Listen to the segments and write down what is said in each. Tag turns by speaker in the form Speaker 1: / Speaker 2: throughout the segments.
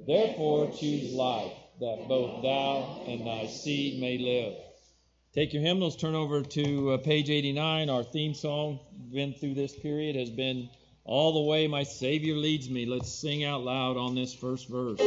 Speaker 1: Therefore choose life, that both thou and thy seed may live. Take your hymnals, turn over to page 89. Our theme song, been through this period, has been All the Way My Savior Leads Me. Let's sing out loud on this first verse.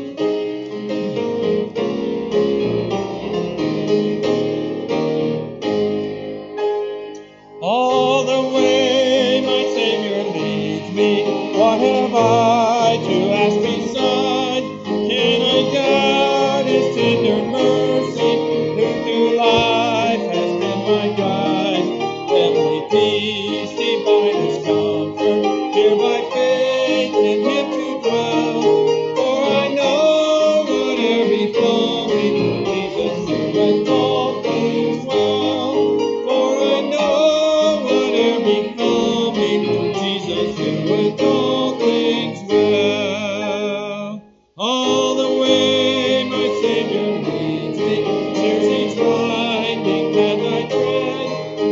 Speaker 1: All the way my Savior leads me, what have I to ask beside? Can I doubt His tender mercy, who through life has been my guide? Heavenly peace, divinest comfort, here by faith in Him to dwell. For I know whate'er befall me, Jesus doeth all things well. For I know whate'er befall me, Jesus doeth all things well. All the way my Savior leads me, shares each winding path I tread.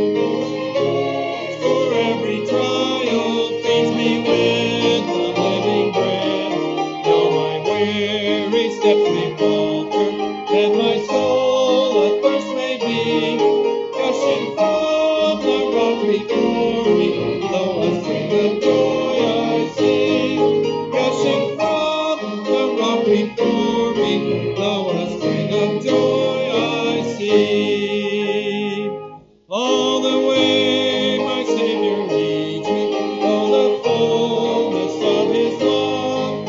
Speaker 1: For every trial feeds me with the living bread. Though my weary steps may falter, and my soul athirst may be, gushing from the rock before me, lo, a spring of joy I see. Gushing from the rock before me, lo, a spring of joy I see. All the way my Savior leads me, all the fullness of His love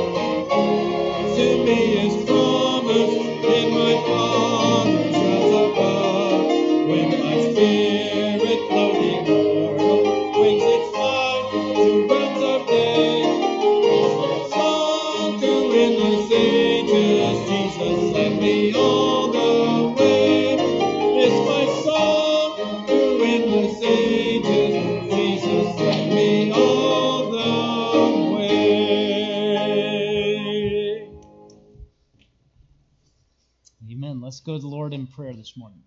Speaker 1: to me is promised in my Father's house above. When my spirit floating mortal wings its flight to realms of day, all song to endless ages, Jesus led me all the way. This my song to endless ages, Jesus led me all the way.
Speaker 2: Amen. Let's go to the Lord in prayer this morning.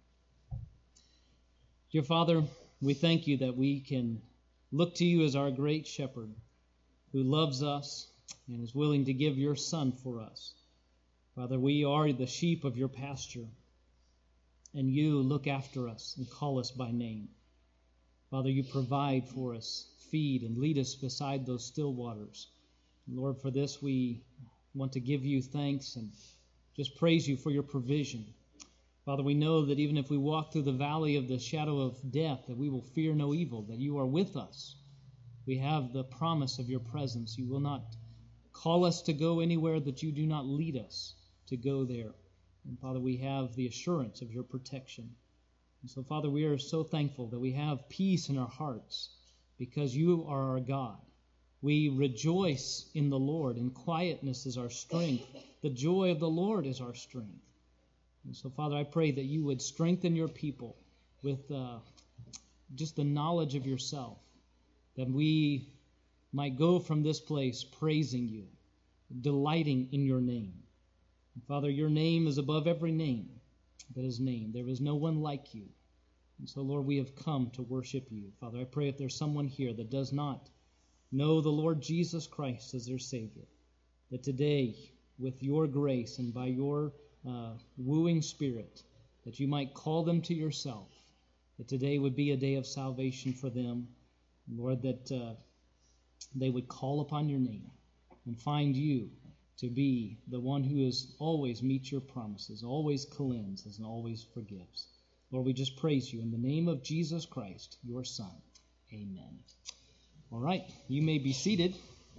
Speaker 2: Dear Father, we thank you that we can look to you as our great shepherd who loves us and is willing to give your Son for us. Father, we are the sheep of your pasture, and you look after us and call us by name. Father, you provide for us, feed and lead us beside those still waters. Lord, for this we want to give you thanks and just praise you for your provision. Father, we know that even if we walk through the valley of the shadow of death, that we will fear no evil, that you are with us. We have the promise of your presence. You will not call us to go anywhere that you do not lead us to go there. And Father, we have the assurance of your protection. And so, Father, we are so thankful that we have peace in our hearts because you are our God. We rejoice in the Lord, and quietness is our strength. The joy of the Lord is our strength. And so, Father, I pray that you would strengthen your people with just the knowledge of yourself, that we might go from this place praising you, delighting in your name. And Father, your name is above every name that is named. There is no one like you. And so, Lord, we have come to worship you. Father, I pray if there's someone here that does not know the Lord Jesus Christ as their Savior, that today, with your grace and by your wooing spirit, that you might call them to yourself, that today would be a day of salvation for them. Lord, that they would call upon your name and find you to be the one who is always meets your promises, always cleanses, and always forgives. Lord, we just praise you in the name of Jesus Christ, your Son. Amen. All right, you may be seated.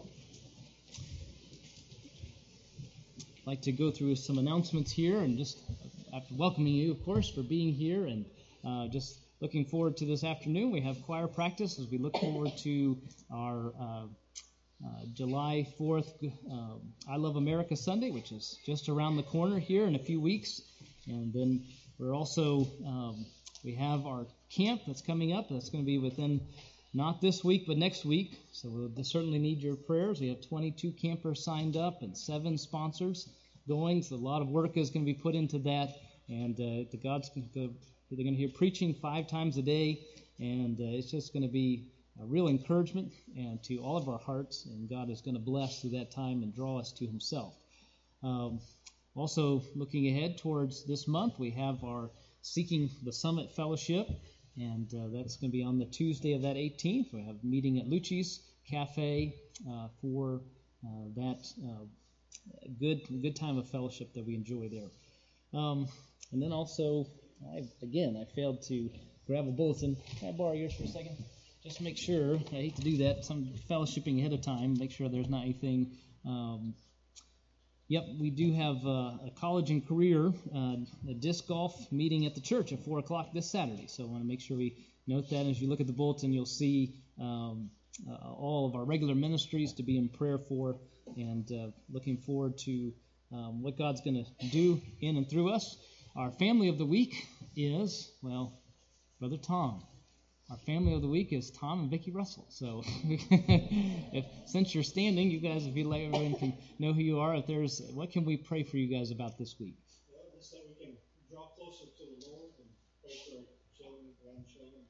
Speaker 2: I'd like to go through some announcements here, and just after welcoming you, of course, for being here, and just looking forward to this afternoon. We have choir practice as we look forward to our July 4th I Love America Sunday, which is just around the corner here in a few weeks. And then we're also, we have our camp that's coming up. That's going to be within, not this week, but next week. So we'll certainly need your prayers. We have 22 campers signed up and 7 sponsors going. So a lot of work is going to be put into that. And they're going to hear preaching 5 times a day. And it's just going to be a real encouragement and to all of our hearts. And God is going to bless through that time and draw us to himself. Also, looking ahead towards this month, we have our Seeking the Summit Fellowship, and that's going to be on the Tuesday of that 18th. We have a meeting at Lucci's Cafe for that good time of fellowship that we enjoy there. And then also, I failed to grab a bulletin. Can I borrow yours for a second? Just make sure, I hate to do that, some fellowshipping ahead of time, make sure there's not anything. We do have a college and career, a disc golf meeting at the church at 4 o'clock this Saturday. So I want to make sure we note that. As you look at the bulletin, you'll see all of our regular ministries to be in prayer for, and looking forward to what God's going to do in and through us. Our family of the week is, Brother Tom. Our family of the week is Tom and Vicki Russell. So since you're standing, you guys, if you'd like, everyone can know who you are. What can we pray for you guys about this week?
Speaker 3: Well, just that we can draw closer to the Lord and pray for our children, grandchildren.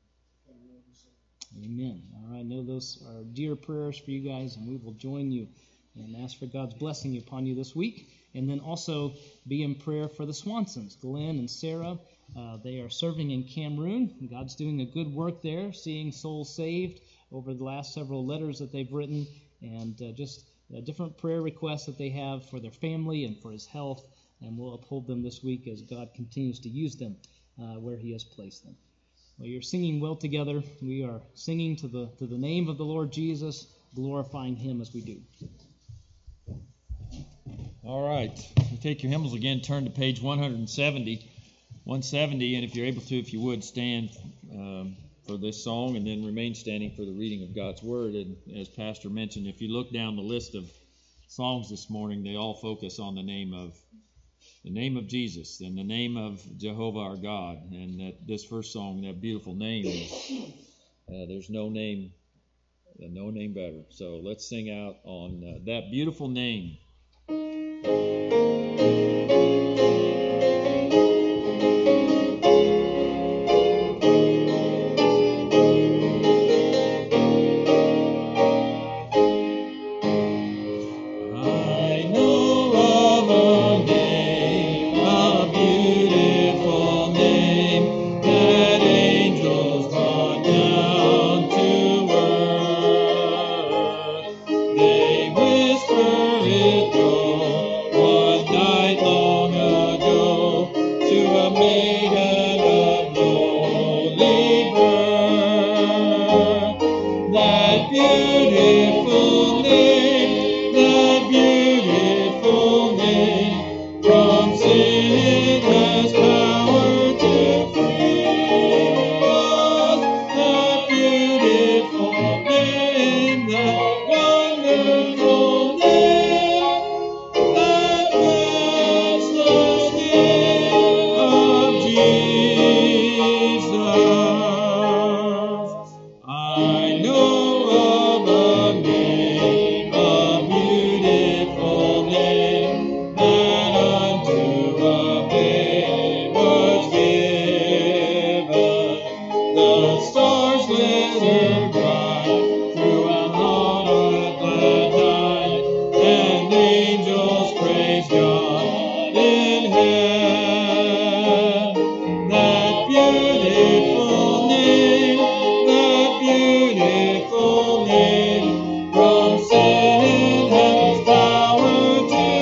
Speaker 2: Amen. All right, I know those are dear prayers for you guys, and we will join you and ask for God's blessing upon you this week. And then also be in prayer for the Swansons, Glenn and Sarah. They are serving in Cameroon. God's doing a good work there, seeing souls saved over the last several letters that they've written, and just different prayer requests that they have for their family and for his health. And we'll uphold them this week as God continues to use them where he has placed them. Well, you're singing well together. We are singing to the name of the Lord Jesus, glorifying him as we do.
Speaker 1: All right. Take your hymnals again. Turn to page 170. 170, and if you're able to, if you would, stand for this song and then remain standing for the reading of God's Word. And as Pastor mentioned, if you look down the list of songs this morning, they all focus on the name of Jesus and the name of Jehovah our God. And that this first song, that beautiful name, there's no name better. So let's sing out on that beautiful name.
Speaker 3: From sin has power to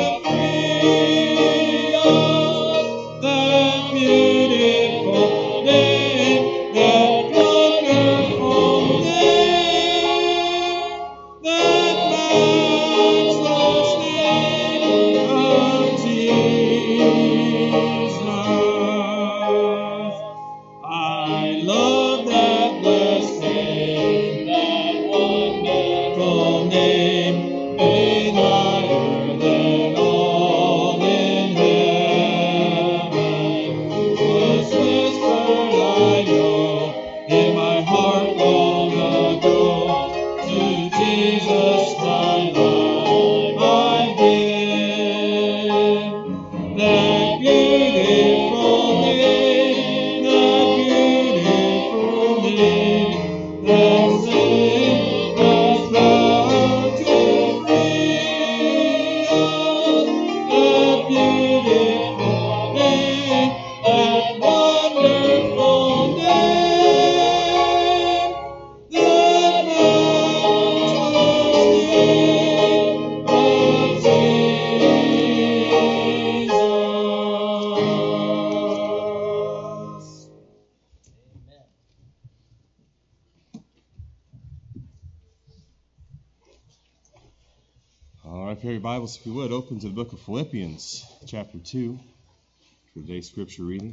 Speaker 1: if you have your Bibles, if you would, open to the book of Philippians, chapter 2, for today's scripture reading.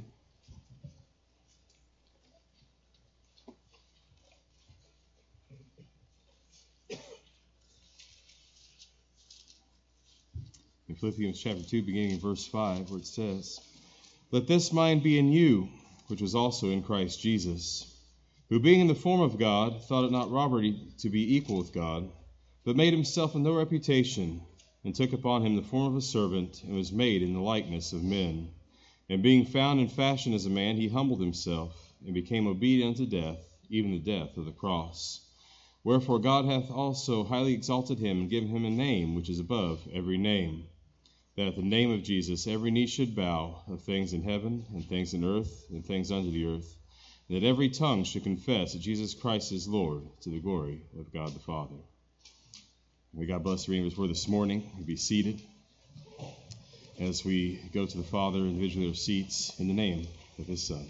Speaker 1: In Philippians chapter 2, beginning in verse 5, where it says, "Let this mind be in you, which was also in Christ Jesus, who being in the form of God, thought it not robbery to be equal with God, but made himself of no reputation, and took upon him the form of a servant, and was made in the likeness of men. And being found in fashion as a man, he humbled himself, and became obedient unto death, even the death of the cross. Wherefore God hath also highly exalted him, and given him a name which is above every name, that at the name of Jesus every knee should bow, of things in heaven, and things in earth, and things under the earth, and that every tongue should confess that Jesus Christ is Lord, to the glory of God the Father." May God bless the reading of his word this morning. You be seated as we go to the Father individually our seats in the name of his Son.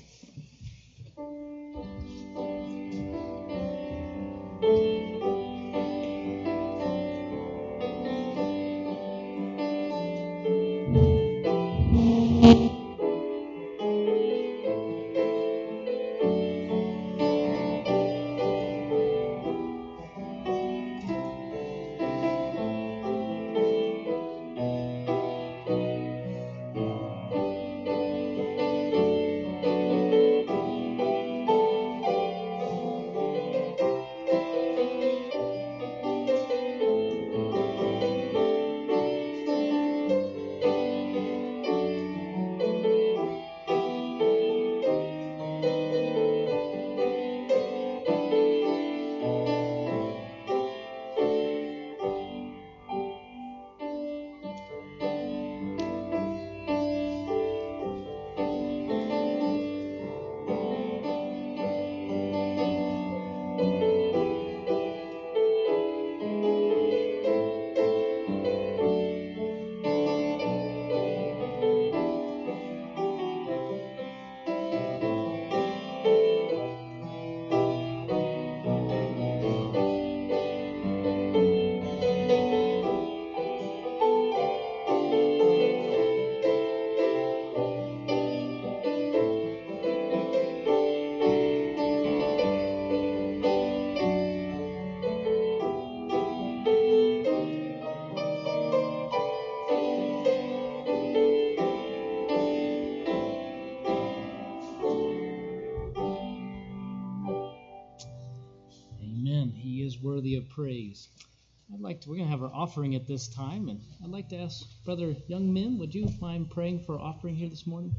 Speaker 2: Worthy of praise. We're going to have our offering at this time, and I'd like to ask Brother Young Min, would you mind praying for our offering here this morning?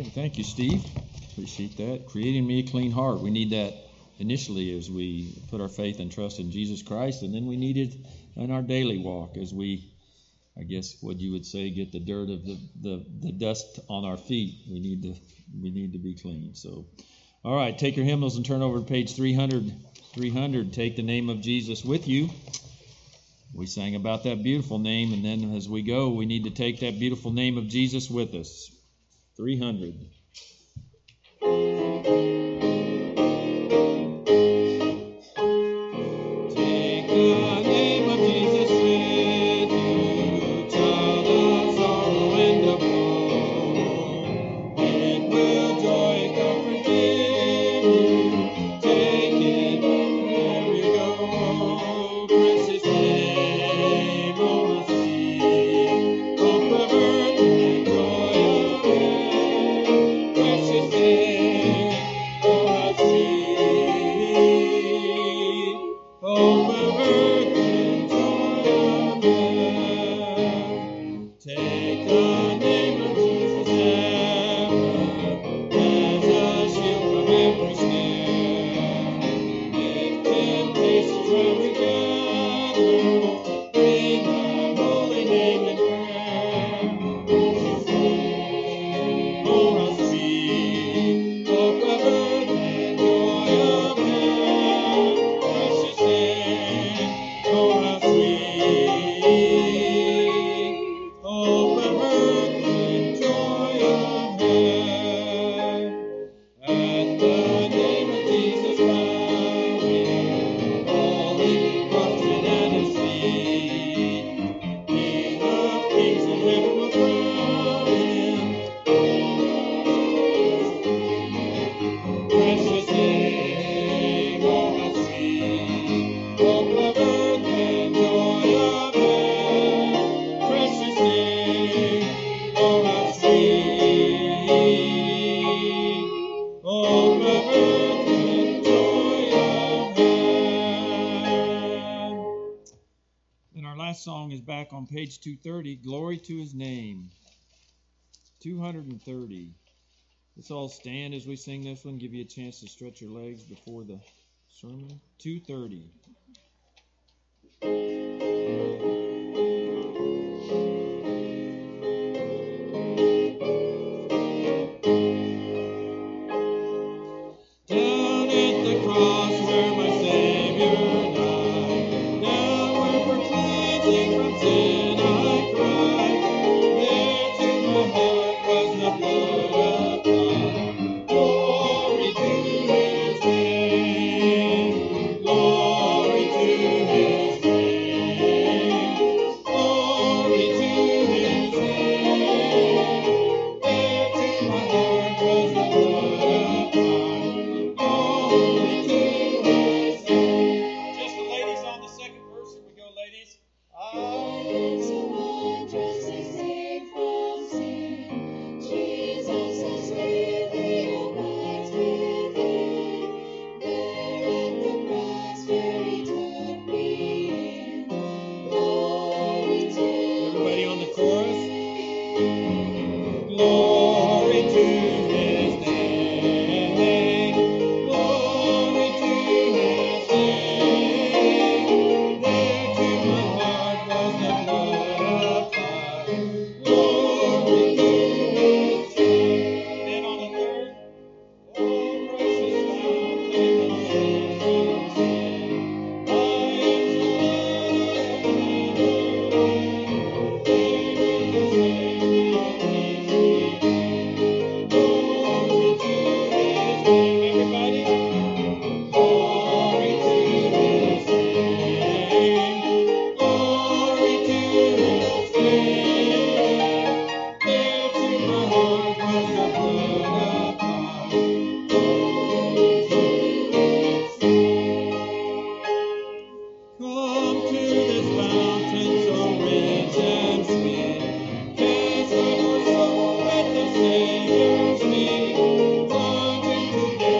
Speaker 4: Thank you, Steve. Appreciate that. Creating me a clean heart. We need that initially as we put our faith and trust in Jesus Christ, and then we need it in our daily walk as we, I guess what you would say, get the dirt of the dust on our feet. We need to be clean. So, all right, take your hymnals and turn over to page 300. 300. Take the name of Jesus with you. We sang about that beautiful name, and then as we go, we need to take that beautiful name of Jesus with us. 300. Song is back on page 230. Glory to his name. 230. Let's all stand as we sing this one. Give you a chance to stretch your legs before the sermon. 230. Down at the cross where my Savior died, down where for cleansing from sin I cried, there to my heart was the blood applied. Glory to his name, glory to his name, glory to his name. There to my heart was the blood applied. Glory to his name. Just the ladies on the second verse. Here we go, ladies.
Speaker 5: Is a wondrous escape from sin. Jesus has living abides within. There at the cross where he took me in. Glory to
Speaker 4: Everybody on the chorus.
Speaker 5: Glory
Speaker 4: Glory to his name. Glory to his name. There to my heart was the blood applied. Glory to his name. And on the third. Oh, precious fountain of sin. I am so glad I am there is a Savior, glory to his name. Everybody. Glory to his name. Glory to his name. There to my heart was the blood applied. Glory to his name. Come to this fountain so rich and sweet. Cast out your soul at the Savior's feet. Plunge into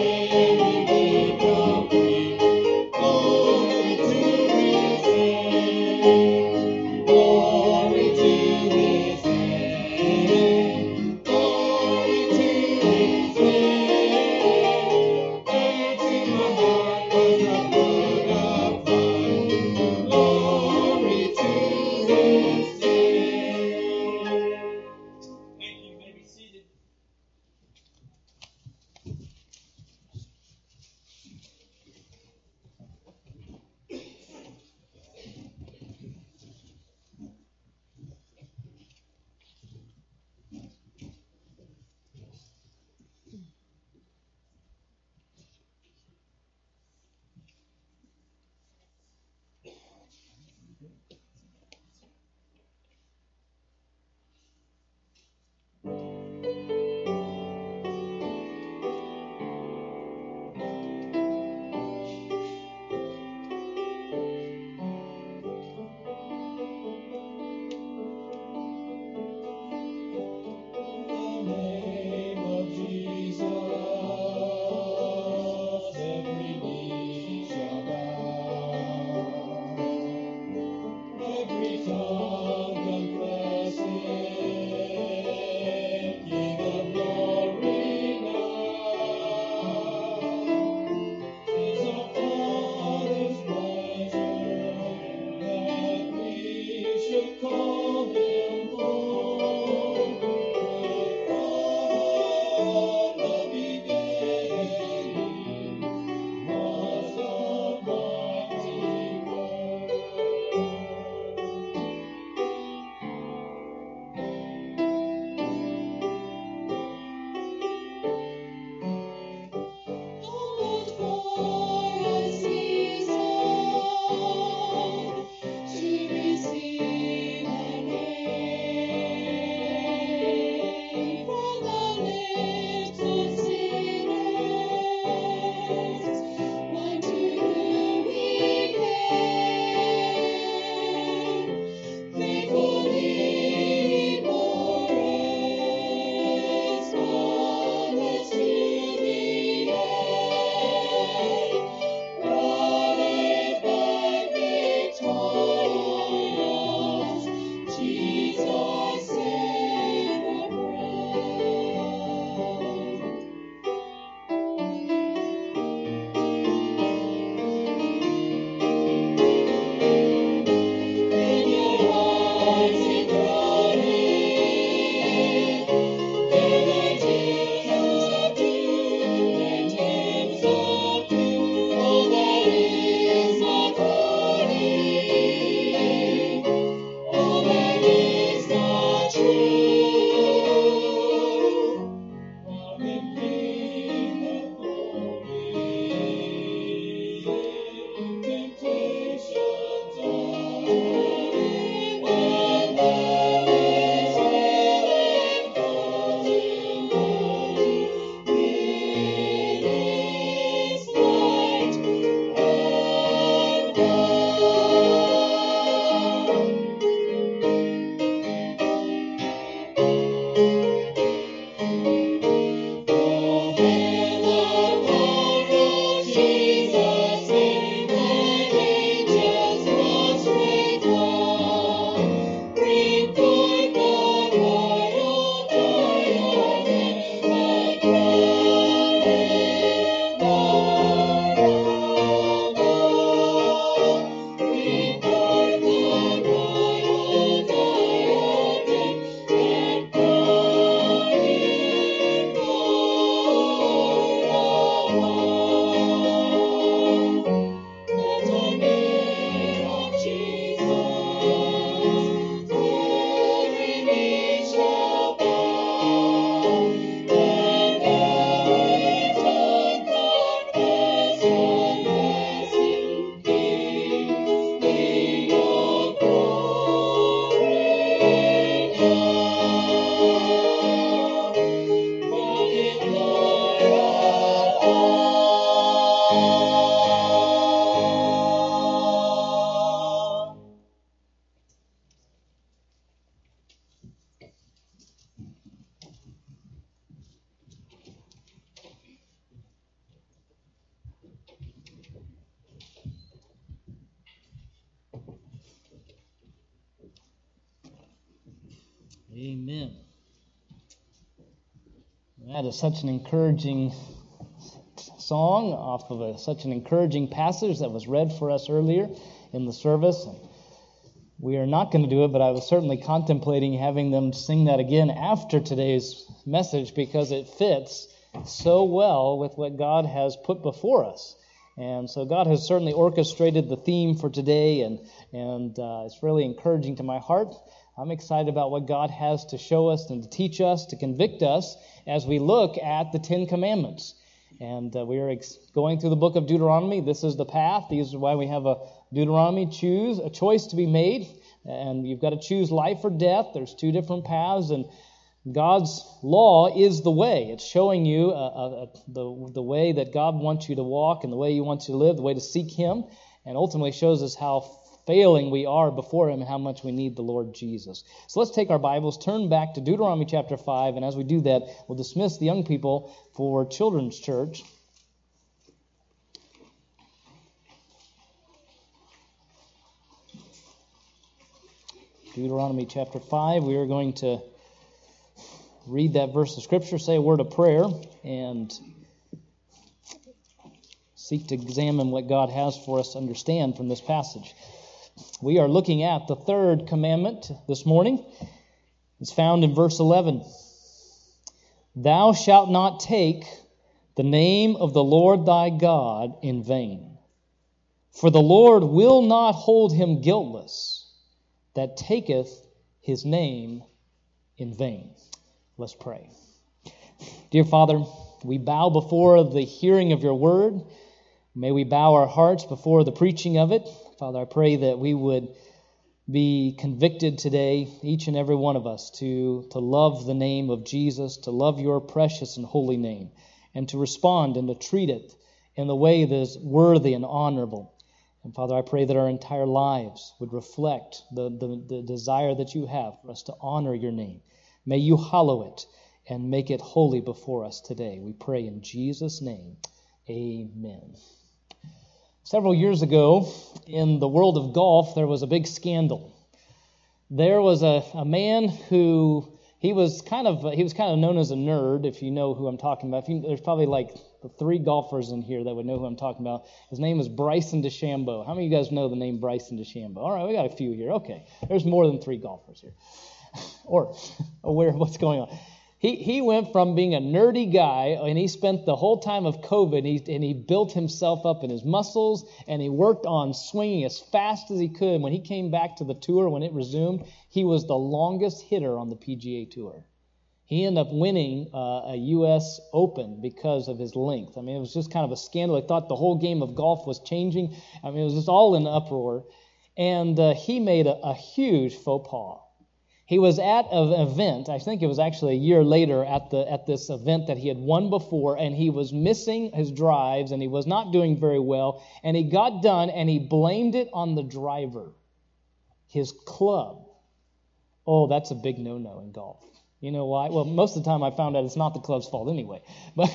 Speaker 2: Amen. That is such an encouraging song off of such an encouraging passage that was read for us earlier in the service. We are not going to do it, but I was certainly contemplating having them sing that again after today's message because it fits so well with what God has put before us. And so God has certainly orchestrated the theme for today, and it's really encouraging to my heart. I'm excited about what God has to show us and to teach us, to convict us as we look at the Ten Commandments. And we are going through the book of Deuteronomy. This is the path. This is why we have a Deuteronomy a choice to be made. And you've got to choose life or death. There's two different paths, and God's law is the way. It's showing you the way that God wants you to walk and the way He wants you to live, the way to seek Him, and ultimately shows us how failing we are before Him and how much we need the Lord Jesus. So let's take our Bibles, turn back to Deuteronomy chapter 5, and as we do that, we'll dismiss the young people for Children's Church. Deuteronomy chapter 5, we are going to read that verse of Scripture, say a word of prayer, and seek to examine what God has for us to understand from this passage. We are looking at the third commandment this morning. It's found in verse 11. Thou shalt not take the name of the Lord thy God in vain, for the Lord will not hold him guiltless that taketh his name in vain. Let's pray. Dear Father, we bow before the hearing of your word. May we bow our hearts before the preaching of it. Father, I pray that we would be convicted today, each and every one of us, to love the name of Jesus, to love your precious and holy name, and to respond and to treat it in the way that is worthy and honorable. And Father, I pray that our entire lives would reflect the desire that you have for us to honor your name. May you hallow it and make it holy before us today. We pray in Jesus' name. Amen. Several years ago, in the world of golf, there was a big scandal. There was a man who he was kind of known as a nerd, if you know who I'm talking about. There's probably like the 3 golfers in here that would know who I'm talking about. His name is Bryson DeChambeau. How many of you guys know the name Bryson DeChambeau? All right, we got a few here. Okay, there's more than 3 golfers here, or aware of what's going on. He went from being a nerdy guy, and he spent the whole time of COVID, and he built himself up in his muscles, and he worked on swinging as fast as he could. When he came back to the tour, when it resumed, he was the longest hitter on the PGA Tour. He ended up winning a U.S. Open because of his length. I mean, it was just kind of a scandal. I thought the whole game of golf was changing. I mean, it was just all in uproar. And he made a huge faux pas. He was at an event, I think it was actually a year later at this event that he had won before, and he was missing his drives, and he was not doing very well, and he got done, and he blamed it on the driver, his club. Oh, that's a big no-no in golf. You know why? Well, most of the time I found out it's not the club's fault anyway. But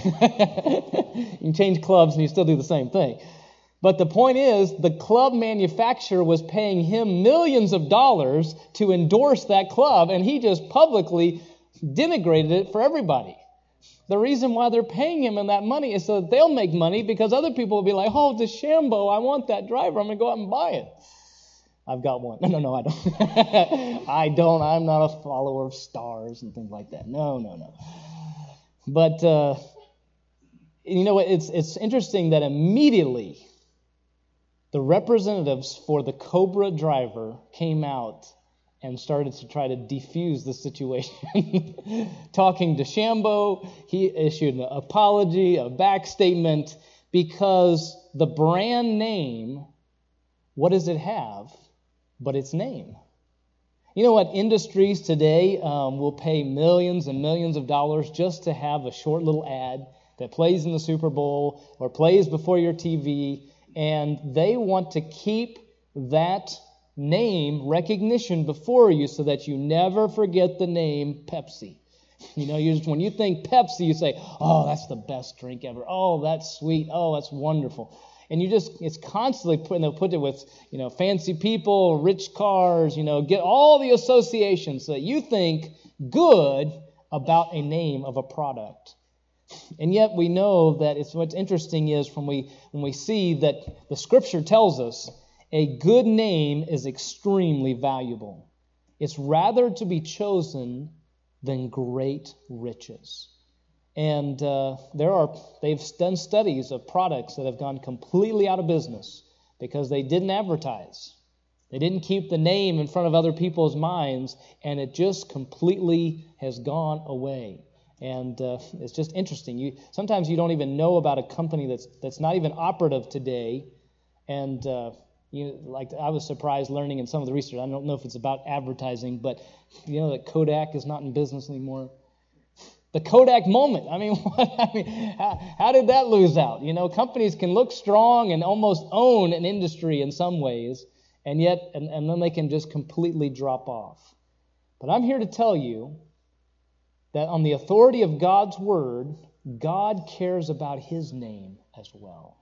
Speaker 2: you can change clubs and you still do the same thing. But the point is, the club manufacturer was paying him millions of dollars to endorse that club, and he just publicly denigrated it for everybody. The reason why they're paying him in that money is so that they'll make money, because other people will be like, oh, DeChambeau, I want that driver. I'm going to go out and buy it. I've got one. No, I don't. I don't. I'm not a follower of stars and things like that. No. But, you know, it's interesting that immediately the representatives for the Cobra driver came out and started to try to defuse the situation. Talking to DeChambeau, he issued an apology, a back statement, because the brand name, what does it have but its name? You know what? Industries today will pay millions and millions of dollars just to have a short little ad that plays in the Super Bowl or plays before your TV, and they want to keep that name recognition before you so that you never forget the name Pepsi. You know, when you think Pepsi, you say, oh, that's the best drink ever. Oh, that's sweet. Oh, that's wonderful. And it's constantly they'll put it with, fancy people, rich cars, get all the associations so that you think good about a name of a product. And yet we know that what's interesting is when we see that the Scripture tells us a good name is extremely valuable. It's rather to be chosen than great riches. And they've done studies of products that have gone completely out of business because they didn't advertise. They didn't keep the name in front of other people's minds, and it just completely has gone away. And it's just interesting. Sometimes you don't even know about a company that's not even operative today. And I was surprised learning in some of the research. I don't know if it's about advertising, but that Kodak is not in business anymore. The Kodak moment. How did that lose out? Companies can look strong and almost own an industry in some ways, and then they can just completely drop off. But I'm here to tell you that on the authority of God's Word, God cares about His name as well.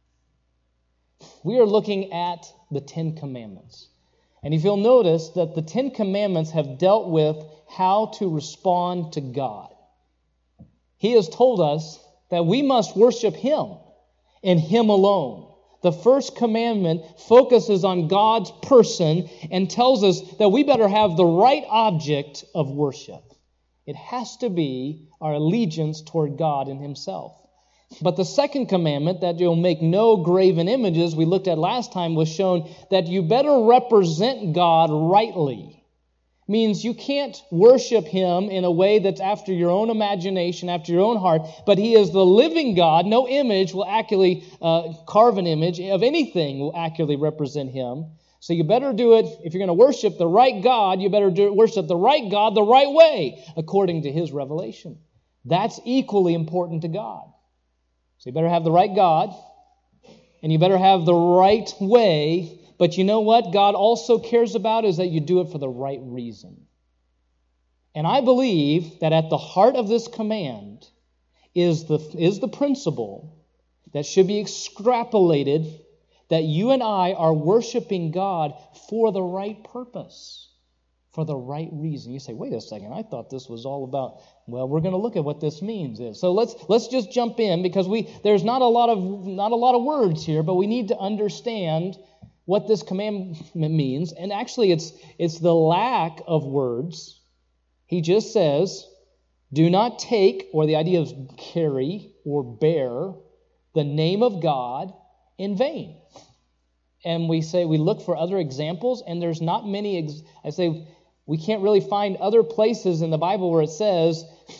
Speaker 2: We are looking at the Ten Commandments. And if you'll notice that the Ten Commandments have dealt with how to respond to God. He has told us that we must worship Him and Him alone. The first commandment focuses on God's person and tells us that we better have the right object of worship. It has to be our allegiance toward God and Himself. But the second commandment, that you'll make no graven images, we looked at last time, was shown that you better represent God rightly. Means you can't worship Him in a way that's after your own imagination, after your own heart, but He is the living God. No image will accurately carve an image of anything will accurately represent Him. So you better do it, if you're going to worship the right God, you better worship the right God the right way, according to His revelation. That's equally important to God. So you better have the right God, and you better have the right way. But you know what God also cares about is that you do it for the right reason. And I believe that at the heart of this command is the principle that should be extrapolated, that you and I are worshiping God for the right purpose, for the right reason. You say, wait a second, I thought this was all about, well, we're going to look at what this means. So let's just jump in, because there's not a lot of words here, but we need to understand what this commandment means. And actually it's the lack of words. He just says, do not take, or the idea of carry or bear, the name of God in vain. And we look for other examples, and there's not many. I say we can't really find other places in the Bible where it says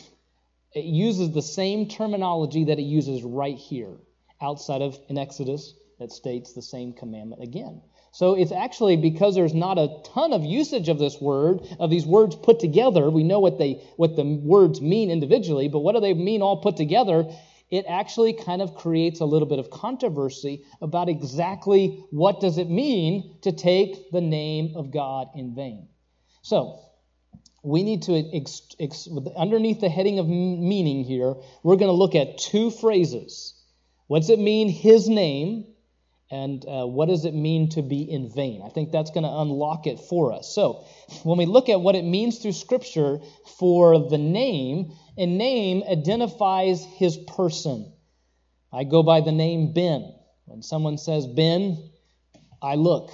Speaker 2: it uses the same terminology that it uses right here, outside of in Exodus, that states the same commandment again. So it's actually because there's not a ton of usage of this word, of these words put together. We know what the words mean individually, but what do they mean all put together? It actually kind of creates a little bit of controversy about exactly what does it mean to take the name of God in vain. So we need to, underneath the heading of meaning here, we're going to look at two phrases. What does it mean, His name? And what does it mean to be in vain? I think that's going to unlock it for us. So when we look at what it means through Scripture for the name, a name identifies His person. I go by the name Ben. When someone says Ben, I look.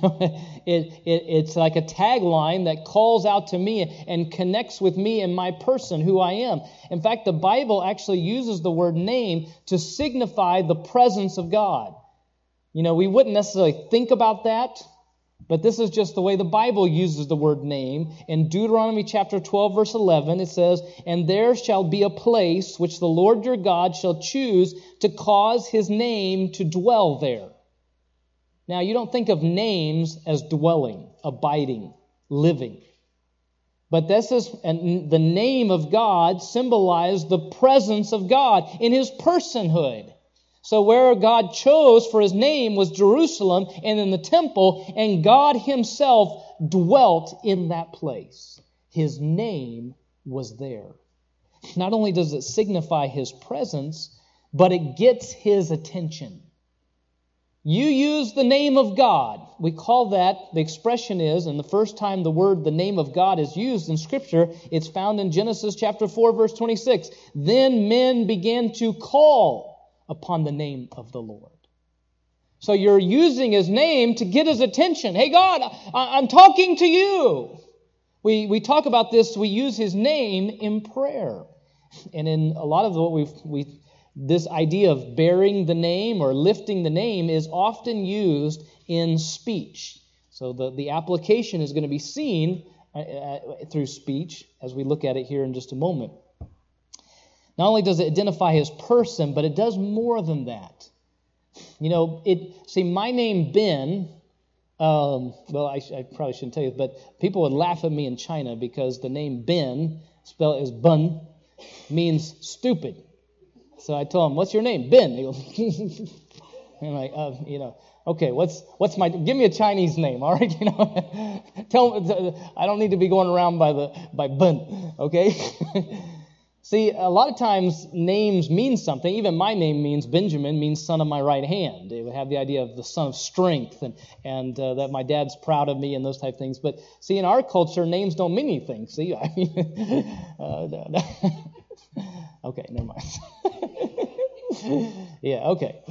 Speaker 2: It's like a tagline that calls out to me and connects with me and my person, who I am. In fact, the Bible actually uses the word name to signify the presence of God. We wouldn't necessarily think about that, but this is just the way the Bible uses the word name. In Deuteronomy chapter 12, verse 11, it says, "And there shall be a place which the Lord your God shall choose to cause His name to dwell there." Now, you don't think of names as dwelling, abiding, living. But and the name of God symbolized the presence of God in His personhood. So where God chose for His name was Jerusalem and in the temple, and God Himself dwelt in that place. His name was there. Not only does it signify His presence, but it gets His attention. You use the name of God. We call that, the expression is, and the first time the name of God is used in Scripture, it's found in Genesis chapter 4, verse 26. Then men began to call upon the name of the Lord. So you're using His name to get His attention. Hey God, I'm talking to you. We talk about this, we use His name in prayer. And in a lot of what this idea of bearing the name or lifting the name is often used in speech. So the application is going to be seen through speech as we look at it here in just a moment. Not only does it identify His person, but it does more than that. You know, my name Ben, I probably shouldn't tell you, but people would laugh at me in China because the name Ben, spelled as Bun, means stupid. So I told him, "What's your name?" Ben. He goes, I'm like, okay, what's my? Give me a Chinese name, all right? I don't need to be going around by Bun, okay? See, a lot of times names mean something. Even my name means Benjamin, means son of my right hand. It would have the idea of the son of strength and that my dad's proud of me and those type of things. But see, in our culture, names don't mean anything. See, okay, never mind. Yeah, okay.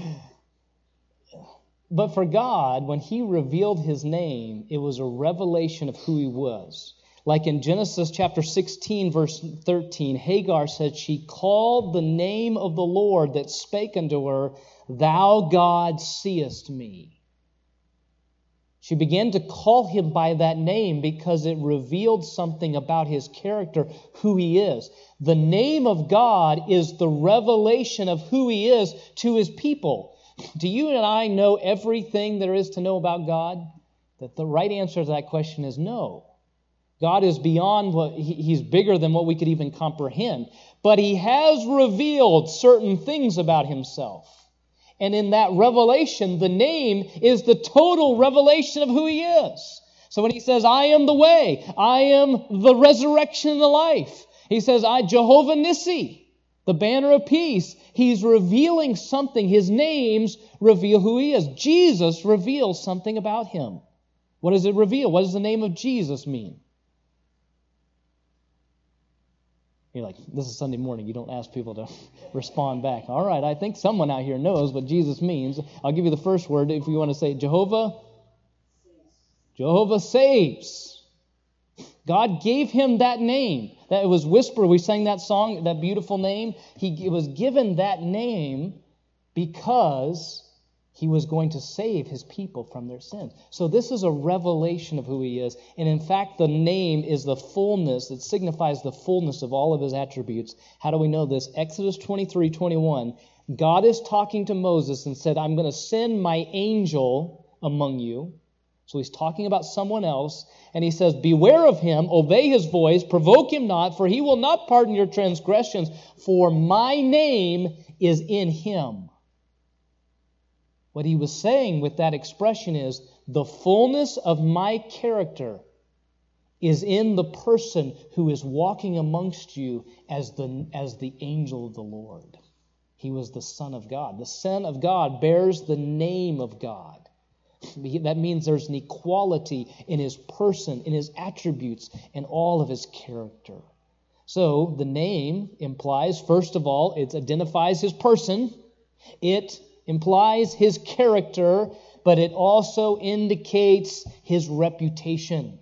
Speaker 2: But for God, when He revealed His name, it was a revelation of who He was. Like in Genesis chapter 16, verse 13, Hagar said, she called the name of the Lord that spake unto her, Thou God seest me. She began to call Him by that name because it revealed something about His character, who He is. The name of God is the revelation of who He is to His people. Do you and I know everything there is to know about God? That the right answer to that question is no. God is beyond He's bigger than what we could even comprehend. But He has revealed certain things about Himself. And in that revelation, the name is the total revelation of who He is. So when He says, I am the way, I am the resurrection and the life. He says, Jehovah Nissi, the banner of peace. He's revealing something. His names reveal who He is. Jesus reveals something about Him. What does it reveal? What does the name of Jesus mean? You're like, this is Sunday morning. You don't ask people to respond back. All right, I think someone out here knows what Jesus means. I'll give you the first word if you want to say it. Jehovah saves. God gave Him that name. That it was whispered. We sang that song, that beautiful name. He was given that name because He was going to save His people from their sins. So this is a revelation of who He is. And in fact, the name is the fullness. It signifies the fullness of all of His attributes. How do we know this? Exodus 23:21. God is talking to Moses and said, I'm going to send my angel among you. So He's talking about someone else. And He says, beware of him, obey his voice, provoke him not, for he will not pardon your transgressions, for my name is in him. What He was saying with that expression is, the fullness of my character is in the person who is walking amongst you as the angel of the Lord. He was the Son of God. The Son of God bears the name of God. That means there's an equality in His person, in His attributes, and all of His character. So the name implies, first of all, it identifies His person. It implies His character, but it also indicates His reputation.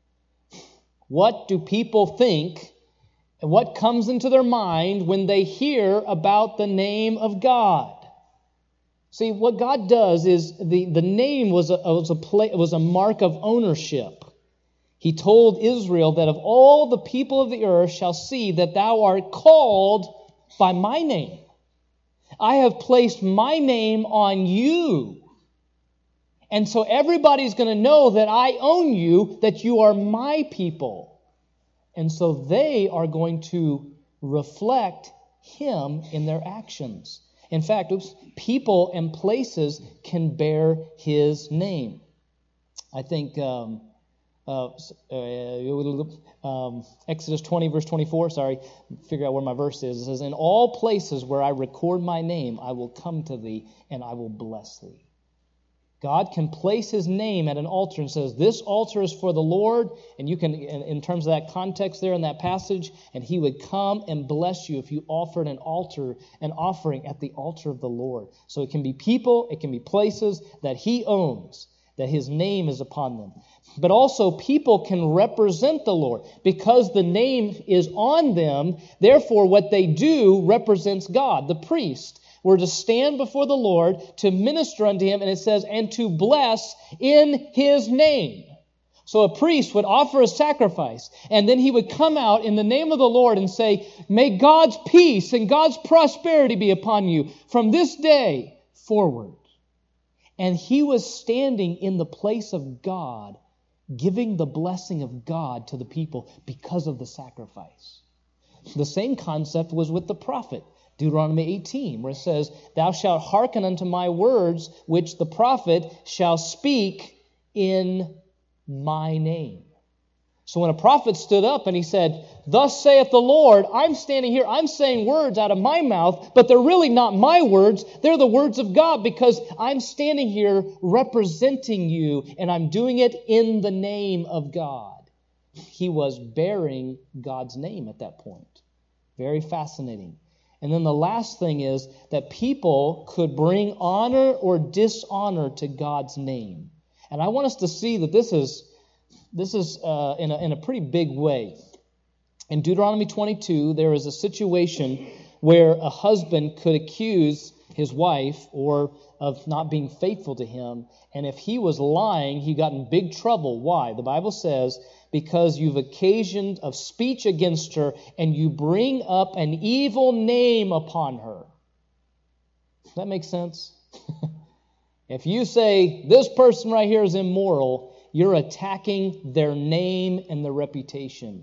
Speaker 2: What do people think, and what comes into their mind when they hear about the name of God? See, what God does is the name was a mark of ownership. He told Israel that of all the people of the earth shall see that thou art called by my name. I have placed my name on you. And so everybody's going to know that I own you, that you are my people. And so they are going to reflect Him in their actions. In fact, people and places can bear His name. I think Exodus 20, verse 24, figure out where my verse is. It says, in all places where I record my name, I will come to thee and I will bless thee. God can place his name at an altar and says, this altar is for the Lord, and you can, in terms of that context there in that passage, and he would come and bless you if you offered an offering at the altar of the Lord. So it can be people, it can be places that he owns, that his name is upon them. But also people can represent the Lord. Because the name is on them, therefore what they do represents God. The priest were to stand before the Lord to minister unto him, and it says, and to bless in his name. So a priest would offer a sacrifice, and then he would come out in the name of the Lord and say, may God's peace and God's prosperity be upon you from this day forward. And he was standing in the place of God, giving the blessing of God to the people because of the sacrifice. The same concept was with the prophet. Deuteronomy 18, where it says, thou shalt hearken unto my words, which the prophet shall speak in my name. So when a prophet stood up and he said, thus saith the Lord, I'm standing here, I'm saying words out of my mouth, but they're really not my words, they're the words of God, because I'm standing here representing you, and I'm doing it in the name of God. He was bearing God's name at that point. Very fascinating. And then the last thing is that people could bring honor or dishonor to God's name. And I want us to see that this is in a pretty big way. In Deuteronomy 22, there is a situation where a husband could accuse his wife of not being faithful to him. And if he was lying, he got in big trouble. Why? The Bible says, because you've occasioned of speech against her, and you bring up an evil name upon her. Does that make sense? If you say, this person right here is immoral, you're attacking their name and their reputation.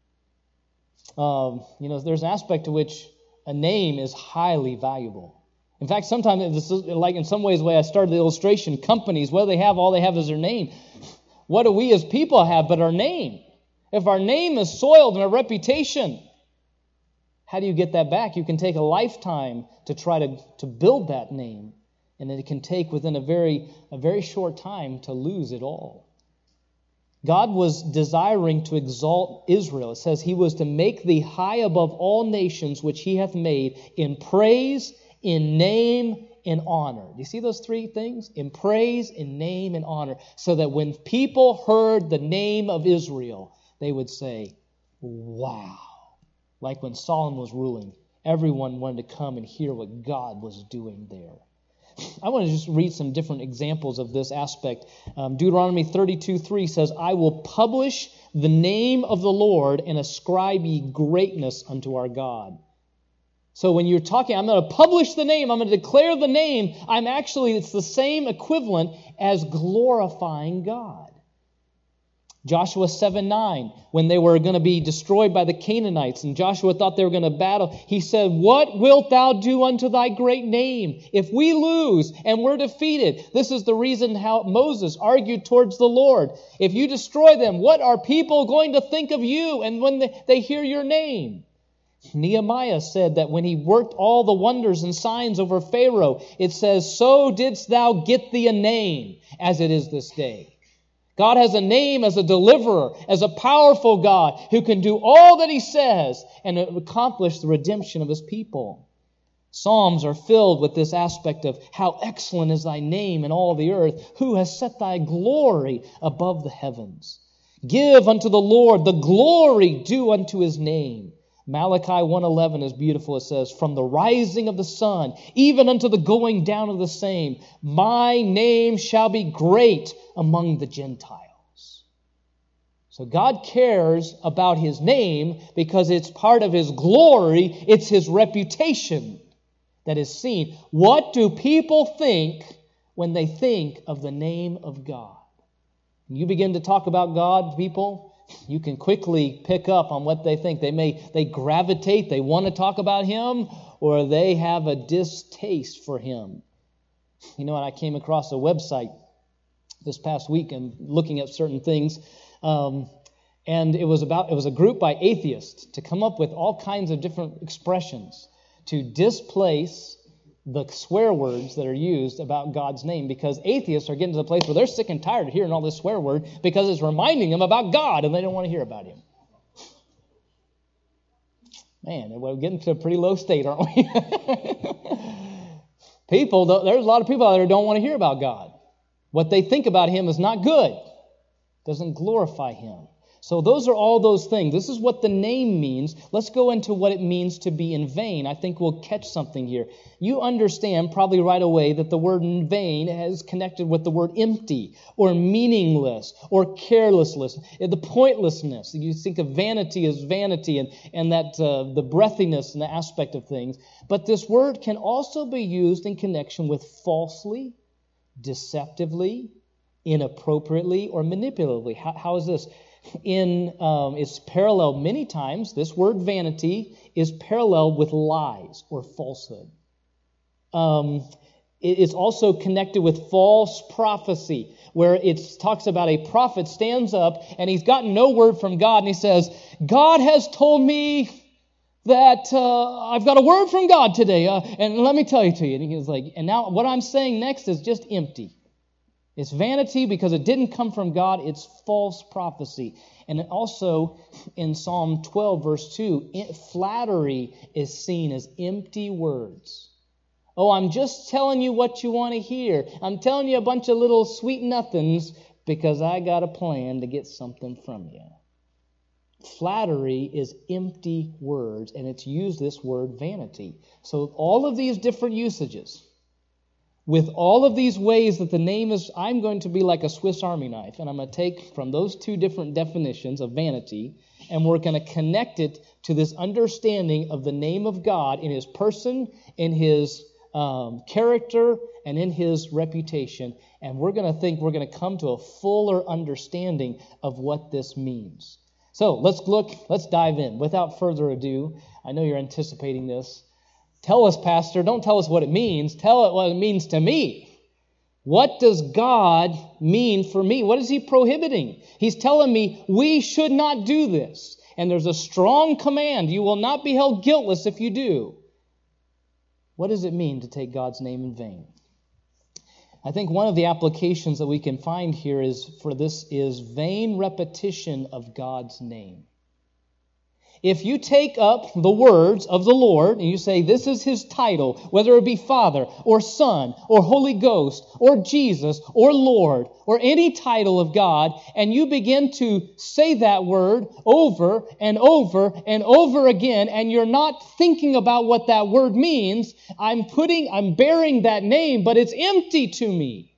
Speaker 2: There's an aspect to which a name is highly valuable. In fact, sometimes, this is like in some ways, the way I started the illustration, companies, what do they have? All they have is their name. What do we as people have but our name? If our name is soiled and our reputation, how do you get that back? You can take a lifetime to try to build that name, and it can take within a very short time to lose it all. God was desiring to exalt Israel. It says he was to make thee high above all nations which he hath made in praise, in name, in honor. Do you see those three things? In praise, in name, and honor. So that when people heard the name of Israel, they would say, wow. Like when Solomon was ruling, everyone wanted to come and hear what God was doing there. I want to just read some different examples of this aspect. Deuteronomy 32:3 says, I will publish the name of the Lord and ascribe ye greatness unto our God. So when you're talking, I'm going to publish the name, I'm going to declare the name, it's the same equivalent as glorifying God. Joshua 7:9, when they were going to be destroyed by the Canaanites, and Joshua thought they were going to battle, he said, what wilt thou do unto thy great name? If we lose and we're defeated, this is the reason how Moses argued towards the Lord. If you destroy them, what are people going to think of you and when they hear your name? Nehemiah said that when he worked all the wonders and signs over Pharaoh, it says, so didst thou get thee a name, as it is this day. God has a name as a deliverer, as a powerful God who can do all that he says and accomplish the redemption of his people. Psalms are filled with this aspect of how excellent is thy name in all the earth, who has set thy glory above the heavens. Give unto the Lord the glory due unto his name. Malachi 1:11 is beautiful. It says, from the rising of the sun, even unto the going down of the same, my name shall be great among the Gentiles. So God cares about his name because it's part of his glory. It's his reputation that is seen. What do people think when they think of the name of God? When you begin to talk about God, people, you can quickly pick up on what they think. They gravitate, they want to talk about him, or they have a distaste for him. And I came across a website this past week and looking at certain things, and it was a group by atheists to come up with all kinds of different expressions to displace the swear words that are used about God's name, because atheists are getting to the place where they're sick and tired of hearing all this swear word because it's reminding them about God and they don't want to hear about Him. Man, we're getting to a pretty low state, aren't we? There's a lot of people out there who don't want to hear about God. What they think about Him is not good. Doesn't glorify Him. So those are all those things. This is what the name means. Let's go into what it means to be in vain. I think we'll catch something here. You understand probably right away that the word in vain is connected with the word empty or meaningless or carelessness, the pointlessness. You think of vanity as vanity and that the breathiness and the aspect of things. But this word can also be used in connection with falsely, deceptively, inappropriately, or manipulatively. How is this? It's paralleled many times. This word vanity is paralleled with lies or falsehood. It's also connected with false prophecy, where it talks about a prophet stands up and he's gotten no word from God, and he says, God has told me that I've got a word from God today, and let me tell you to you. And he's like, and now what I'm saying next is just empty. It's vanity because it didn't come from God. It's false prophecy. And also in Psalm 12, verse 2, flattery is seen as empty words. Oh, I'm just telling you what you want to hear. I'm telling you a bunch of little sweet nothings because I got a plan to get something from you. Flattery is empty words, and it's used this word vanity. So all of these different usages, with all of these ways that the name is, I'm going to be like a Swiss Army knife, and I'm going to take from those two different definitions of vanity, and we're going to connect it to this understanding of the name of God in His person, in His character, and in His reputation. And we're going to come to a fuller understanding of what this means. So let's dive in. Without further ado, I know you're anticipating this. Tell us, Pastor, don't tell us what it means. Tell it what it means to me. What does God mean for me? What is He prohibiting? He's telling me we should not do this. And there's a strong command. You will not be held guiltless if you do. What does it mean to take God's name in vain? I think one of the applications that we can find here is vain repetition of God's name. If you take up the words of the Lord and you say this is His title, whether it be Father or Son or Holy Ghost or Jesus or Lord or any title of God, and you begin to say that word over and over and over again, and you're not thinking about what that word means, I'm bearing that name, but it's empty to me.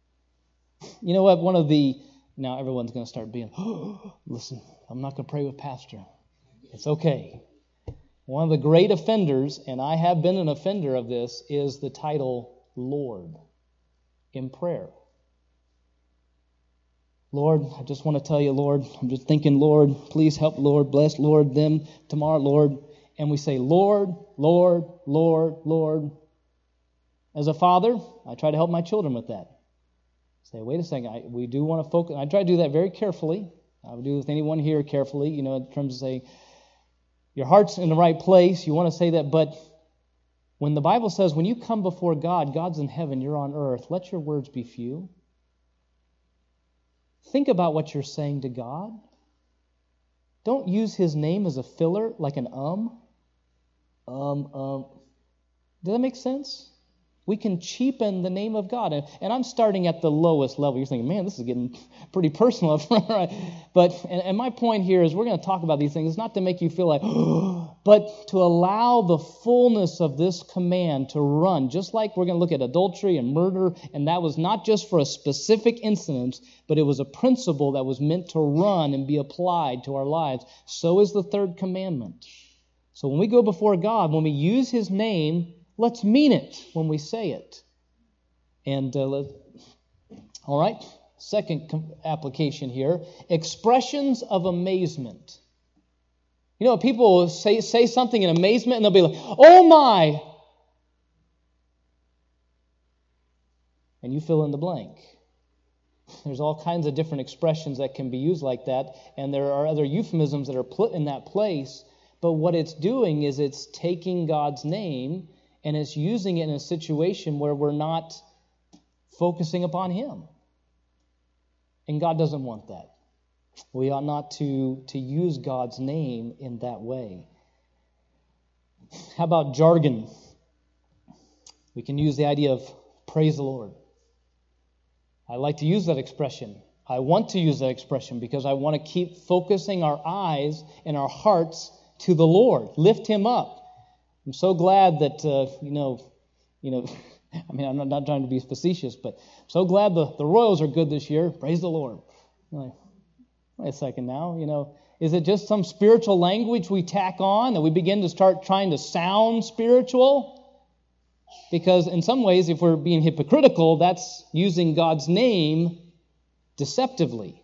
Speaker 2: You know what? Now everyone's going to start being, listen, I'm not going to pray with Pastor. It's okay. One of the great offenders, and I have been an offender of this, is the title Lord in prayer. Lord, I just want to tell you, Lord, I'm just thinking, Lord, please help, Lord, bless, Lord, them tomorrow, Lord. And we say, Lord, Lord, Lord, Lord. As a father, I try to help my children with that. Say, wait a second, we do want to focus. I try to do that very carefully. I would do with anyone here carefully, in terms of saying, your heart's in the right place. You want to say that, but when the Bible says, when you come before God, God's in heaven, you're on earth, let your words be few. Think about what you're saying to God. Don't use His name as a filler, like an Does that make sense? We can cheapen the name of God. And I'm starting at the lowest level. You're thinking, man, this is getting pretty personal. But my point here is we're going to talk about these things. It's not to make you feel like, but to allow the fullness of this command to run. Just like we're going to look at adultery and murder, and that was not just for a specific incident, but it was a principle that was meant to run and be applied to our lives. So is the third commandment. So when we go before God, when we use His name, let's mean it when we say it. And all right, second application here, expressions of amazement. People will say something in amazement and they'll be like, oh my! And you fill in the blank. There's all kinds of different expressions that can be used like that, and there are other euphemisms that are put in that place, but what it's doing is it's taking God's name and it's using it in a situation where we're not focusing upon Him. And God doesn't want that. We ought not to use God's name in that way. How about jargon? We can use the idea of praise the Lord. I like to use that expression. I want to use that expression because I want to keep focusing our eyes and our hearts to the Lord. Lift Him up. I'm so glad that, I mean, I'm not trying to be facetious, but I'm so glad the Royals are good this year. Praise the Lord. Like, wait a second now, is it just some spiritual language we tack on that we begin to start trying to sound spiritual? Because in some ways, if we're being hypocritical, that's using God's name deceptively,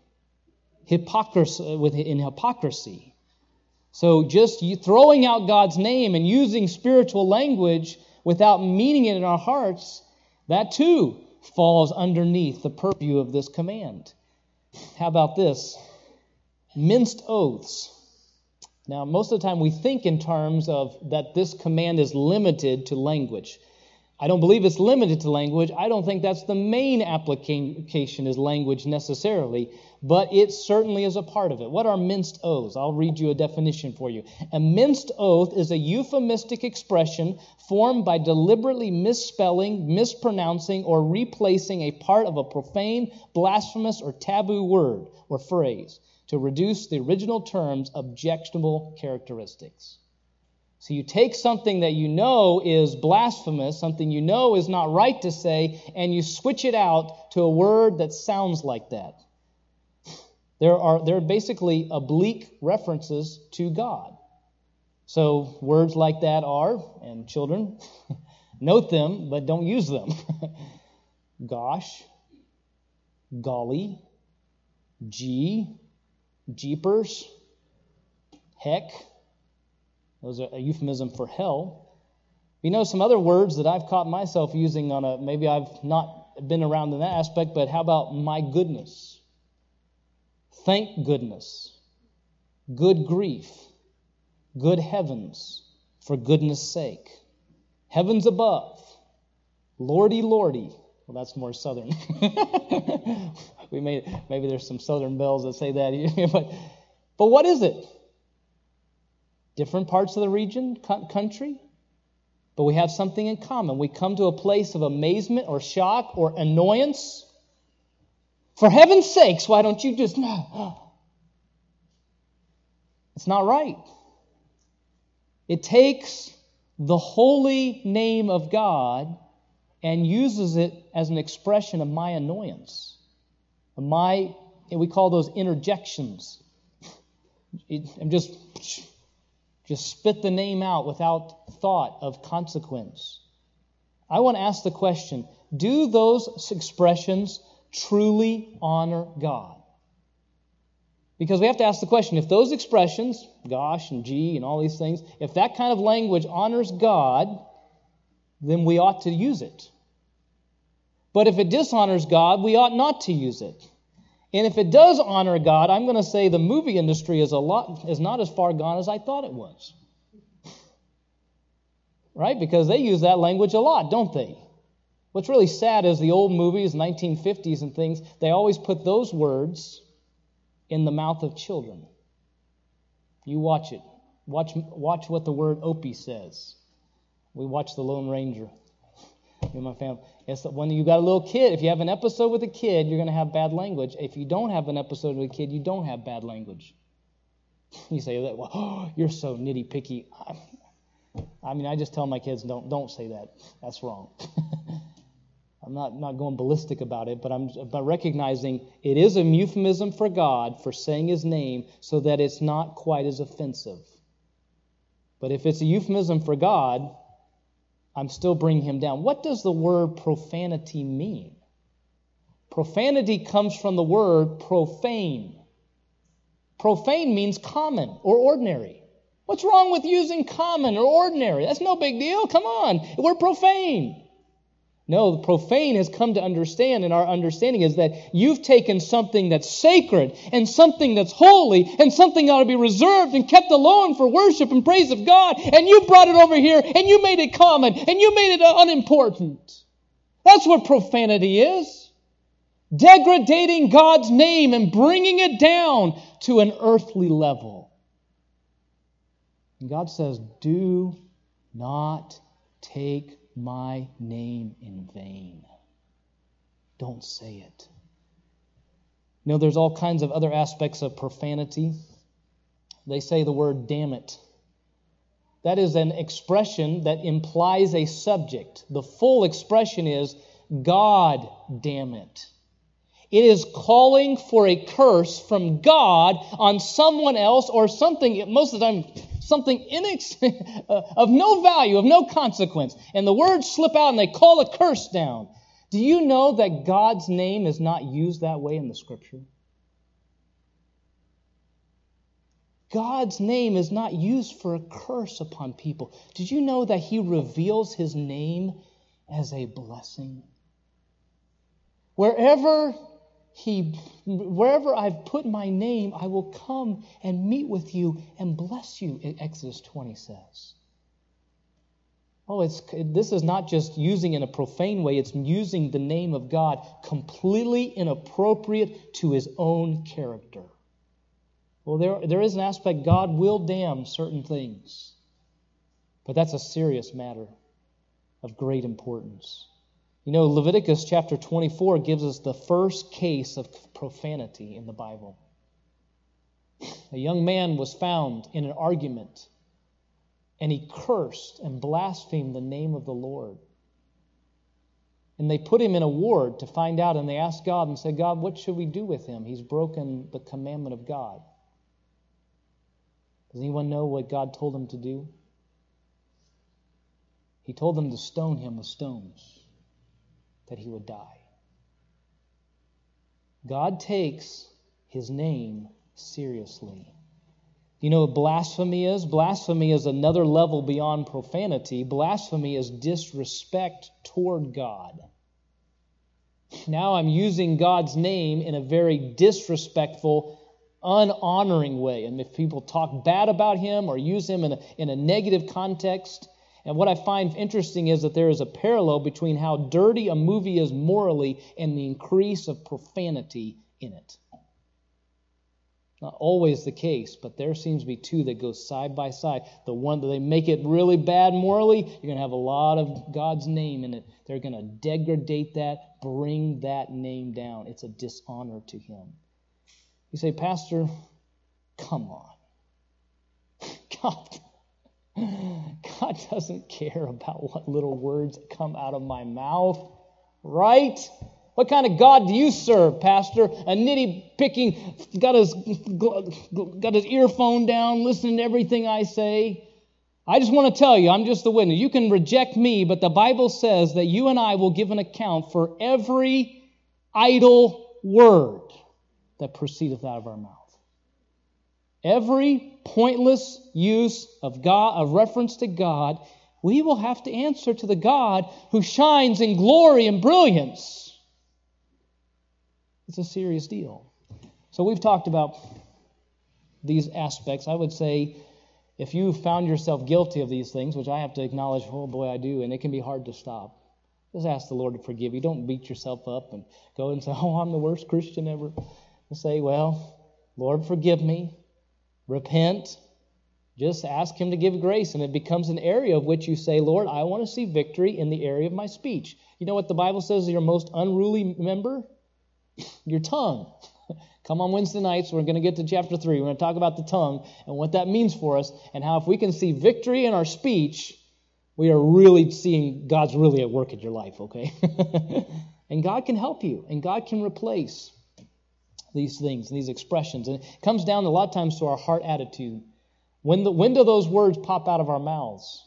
Speaker 2: in hypocrisy. So just throwing out God's name and using spiritual language without meaning it in our hearts, that too falls underneath the purview of this command. How about this? Minced oaths. Now, most of the time we think in terms of that this command is limited to language. I don't believe it's limited to language. I don't think that's the main application is language necessarily, but it certainly is a part of it. What are minced oaths? I'll read you a definition for you. A minced oath is a euphemistic expression formed by deliberately misspelling, mispronouncing, or replacing a part of a profane, blasphemous, or taboo word or phrase to reduce the original term's objectionable characteristics. So you take something that you know is blasphemous, something you know is not right to say, and you switch it out to a word that sounds like that. There are basically oblique references to God. So words like that are, and children, note them, but don't use them. Gosh, golly, gee, jeepers, heck. Those are a euphemism for hell. You know some other words that I've caught myself using maybe I've not been around in that aspect, but how about my goodness? Thank goodness. Good grief. Good heavens. For goodness sake. Heavens above. Lordy, lordy. Well, that's more southern. Maybe there's some southern bells that say that here, but what is it? Different parts of the region, country, but we have something in common. We come to a place of amazement or shock or annoyance. For heaven's sakes, why don't you just... It's not right. It takes the holy name of God and uses it as an expression of my annoyance. We call those interjections. I'm just spit the name out without thought of consequence. I want to ask the question, do those expressions truly honor God? Because we have to ask the question, if those expressions, gosh and gee and all these things, if that kind of language honors God, then we ought to use it. But if it dishonors God, we ought not to use it. And if it does honor God, I'm going to say the movie industry is not as far gone as I thought it was. Right? Because they use that language a lot, don't they? What's really sad is the old movies, 1950s and things, they always put those words in the mouth of children. You watch it. Watch what the word Opie says. We watch The Lone Ranger. Me and my family. It's when you got a little kid, if you have an episode with a kid, you're going to have bad language. If you don't have an episode with a kid, you don't have bad language. You say that, well, you're so nitty-picky. I mean, I just tell my kids, don't say that. That's wrong. I'm not going ballistic about it, but I'm recognizing it is a euphemism for God for saying His name so that it's not quite as offensive. But if it's a euphemism for God, I'm still bringing Him down. What does the word profanity mean? Profanity comes from the word profane. Profane means common or ordinary. What's wrong with using common or ordinary? That's no big deal. Come on. We're profane. No, the profane has come to understand, and our understanding is that you've taken something that's sacred and something that's holy and something that ought to be reserved and kept alone for worship and praise of God, and you brought it over here and you made it common and you made it unimportant. That's what profanity is. Degrading God's name and bringing it down to an earthly level. And God says, do not take my name in vain. Don't say it. You know, there's all kinds of other aspects of profanity. They say the word damn it. That is an expression that implies a subject. The full expression is God damn it. It is calling for a curse from God on someone else or something, most of the time, something of no value, of no consequence. And the words slip out and they call a curse down. Do you know that God's name is not used that way in the Scripture? God's name is not used for a curse upon people. Did you know that He reveals His name as a blessing? Wherever I've put my name, I will come and meet with you and bless you, Exodus 20 says. This is not just using in a profane way, it's using the name of God completely inappropriate to His own character. Well, there is an aspect God will damn certain things, but that's a serious matter of great importance. You know, Leviticus chapter 24 gives us the first case of profanity in the Bible. A young man was found in an argument, and he cursed and blasphemed the name of the Lord. And they put him in a ward to find out, and they asked God and said, God, what should we do with him? He's broken the commandment of God. Does anyone know what God told him to do? He told them to stone him with stones, that he would die. God takes His name seriously. You know what blasphemy is? Blasphemy is another level beyond profanity. Blasphemy is disrespect toward God. Now I'm using God's name in a very disrespectful, unhonoring way. And if people talk bad about Him or use Him in a negative context, and what I find interesting is that there is a parallel between how dirty a movie is morally and the increase of profanity in it. Not always the case, but there seems to be two that go side by side. The one that they make it really bad morally, you're going to have a lot of God's name in it. They're going to degrade that, bring that name down. It's a dishonor to Him. You say, Pastor, come on. God doesn't care about what little words come out of my mouth, right? What kind of God do you serve, Pastor? A nitty-picking, got his earphone down, listening to everything I say. I just want to tell you, I'm just the witness. You can reject me, but the Bible says that you and I will give an account for every idle word that proceedeth out of our mouth. Every pointless use of God, of reference to God, we will have to answer to the God who shines in glory and brilliance. It's a serious deal. So we've talked about these aspects. I would say if you found yourself guilty of these things, which I have to acknowledge, oh boy, I do, and it can be hard to stop, just ask the Lord to forgive you. Don't beat yourself up and go and say, oh, I'm the worst Christian ever. And say, well, Lord, forgive me. Repent. Just ask Him to give grace, and it becomes an area of which you say, Lord, I want to see victory in the area of my speech. You know what the Bible says is your most unruly member? Your tongue. Come on Wednesday nights, we're going to get to chapter 3. We're going to talk about the tongue and what that means for us, and how if we can see victory in our speech, we are really seeing God's really at work in your life, okay? And God can help you, and God can replace these things, these expressions. And it comes down a lot of times to our heart attitude. When do those words pop out of our mouths?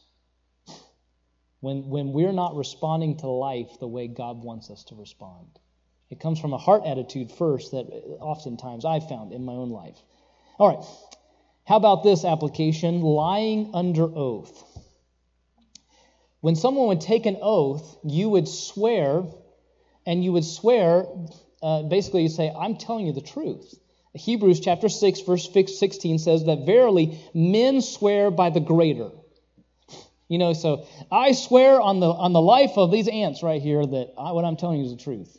Speaker 2: When we're not responding to life the way God wants us to respond. It comes from a heart attitude first that oftentimes I've found in my own life. All right. How about this application? Lying under oath. when someone would take an oath, you would swear, and you would swear, basically you say, I'm telling you the truth. Hebrews chapter 6, verse 16 says that verily men swear by the greater. So I swear on the life of these ants right here that what I'm telling you is the truth.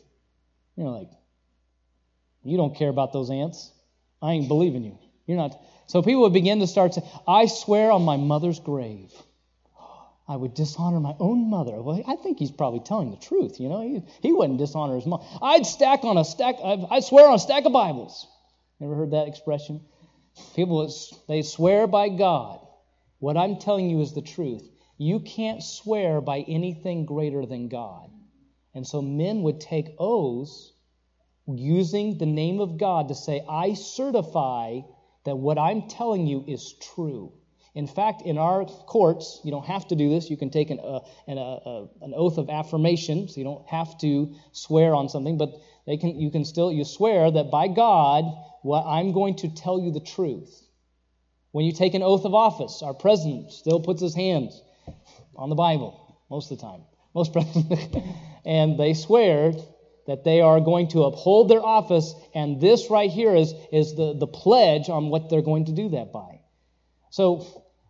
Speaker 2: You don't care about those ants. I ain't believing you. You're not. So people would begin to start saying, I swear on my mother's grave, I would dishonor my own mother. Well, I think he's probably telling the truth. He wouldn't dishonor his mom. I'd swear on a stack of Bibles. Ever heard that expression? People, they swear by God. What I'm telling you is the truth. You can't swear by anything greater than God. And so men would take oaths using the name of God to say, I certify that what I'm telling you is true. In fact, in our courts, you don't have to do this. You can take an oath of affirmation, so you don't have to swear on something, but you swear that by God, what I'm going to tell you the truth. When you take an oath of office, our president still puts his hands on the Bible most of the time. Most presidents. And they swear that they are going to uphold their office, and this right here is the pledge on what they're going to do that by. So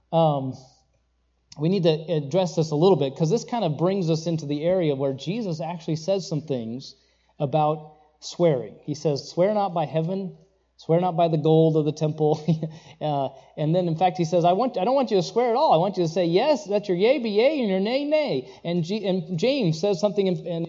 Speaker 2: we need to address this a little bit, because this kind of brings us into the area where Jesus actually says some things about swearing. He says, swear not by heaven, swear not by the gold of the temple. And then, in fact, he says, I don't want you to swear at all. I want you to say, yes, let your yea be yea and your nay, nay. And James says something in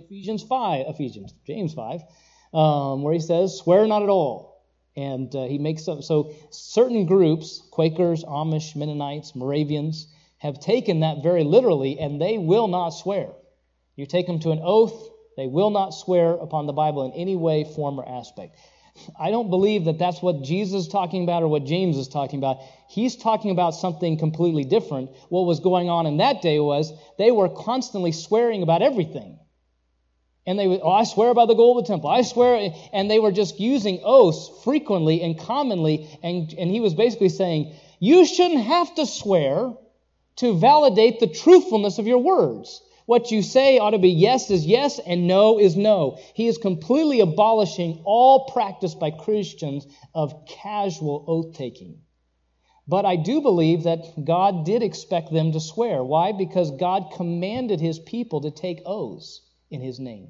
Speaker 2: James 5, where he says, swear not at all. And he makes up, so certain groups, Quakers, Amish, Mennonites, Moravians, have taken that very literally, and they will not swear. You take them to an oath, they will not swear upon the Bible in any way, form, or aspect. I don't believe that that's what Jesus is talking about or what James is talking about. He's talking about something completely different. What was going on in that day was they were constantly swearing about everything. And they would, I swear by the gold of the temple. I swear, and they were just using oaths frequently and commonly, and he was basically saying, you shouldn't have to swear to validate the truthfulness of your words. What you say ought to be yes is yes and no is no. He is completely abolishing all practice by Christians of casual oath-taking. But I do believe that God did expect them to swear. Why? Because God commanded His people to take oaths in His name.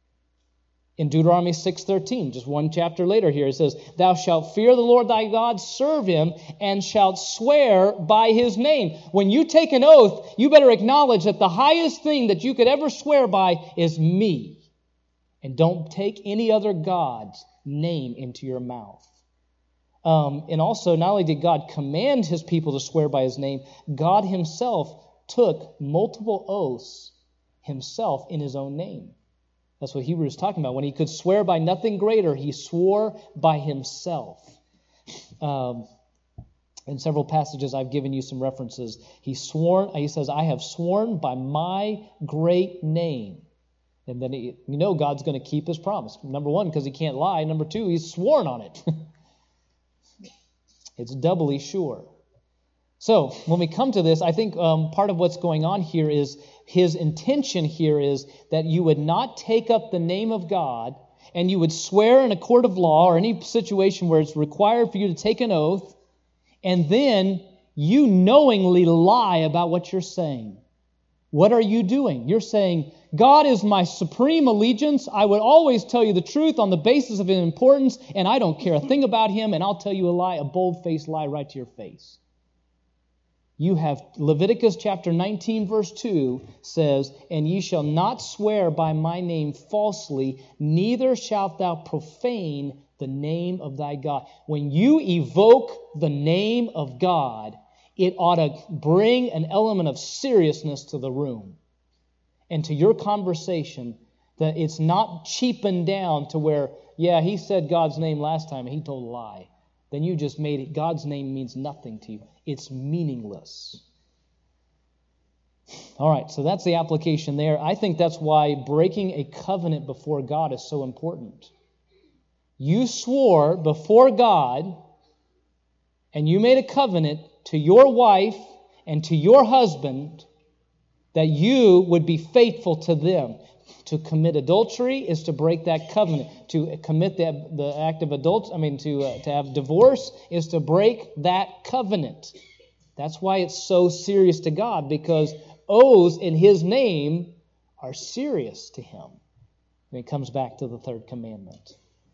Speaker 2: In Deuteronomy 6:13, just one chapter later here, it says, thou shalt fear the Lord thy God, serve Him, and shalt swear by His name. When you take an oath, you better acknowledge that the highest thing that you could ever swear by is me. And don't take any other God's name into your mouth. And also, not only did God command His people to swear by His name, God Himself took multiple oaths Himself in His own name. That's what Hebrews is talking about. When He could swear by nothing greater, He swore by Himself. In several passages, I've given you some references. He says, I have sworn by my great name. And then God's going to keep His promise. Number one, because He can't lie. Number two, He's sworn on it. It's doubly sure. So, when we come to this, I think part of what's going on here is His intention here is that you would not take up the name of God and you would swear in a court of law or any situation where it's required for you to take an oath, and then you knowingly lie about what you're saying. What are you doing? You're saying, God is my supreme allegiance. I would always tell you the truth on the basis of His importance, and I don't care a thing about Him, and I'll tell you a lie, a bold-faced lie right to your face. You have Leviticus chapter 19 verse 2 says, and ye shall not swear by my name falsely, neither shalt thou profane the name of thy God. When you evoke the name of God, it ought to bring an element of seriousness to the room and to your conversation, that it's not cheapened down to where, yeah, he said God's name last time and he told a lie. Then you just made it. God's name means nothing to you. It's meaningless. All right, so that's the application there. I think that's why breaking a covenant before God is so important. You swore before God, and you made a covenant to your wife and to your husband that you would be faithful to them. To commit adultery is to break that covenant. To commit the act of adultery, to have divorce is to break that covenant. That's why it's so serious to God, because oaths in His name are serious to Him. And it comes back to the third commandment.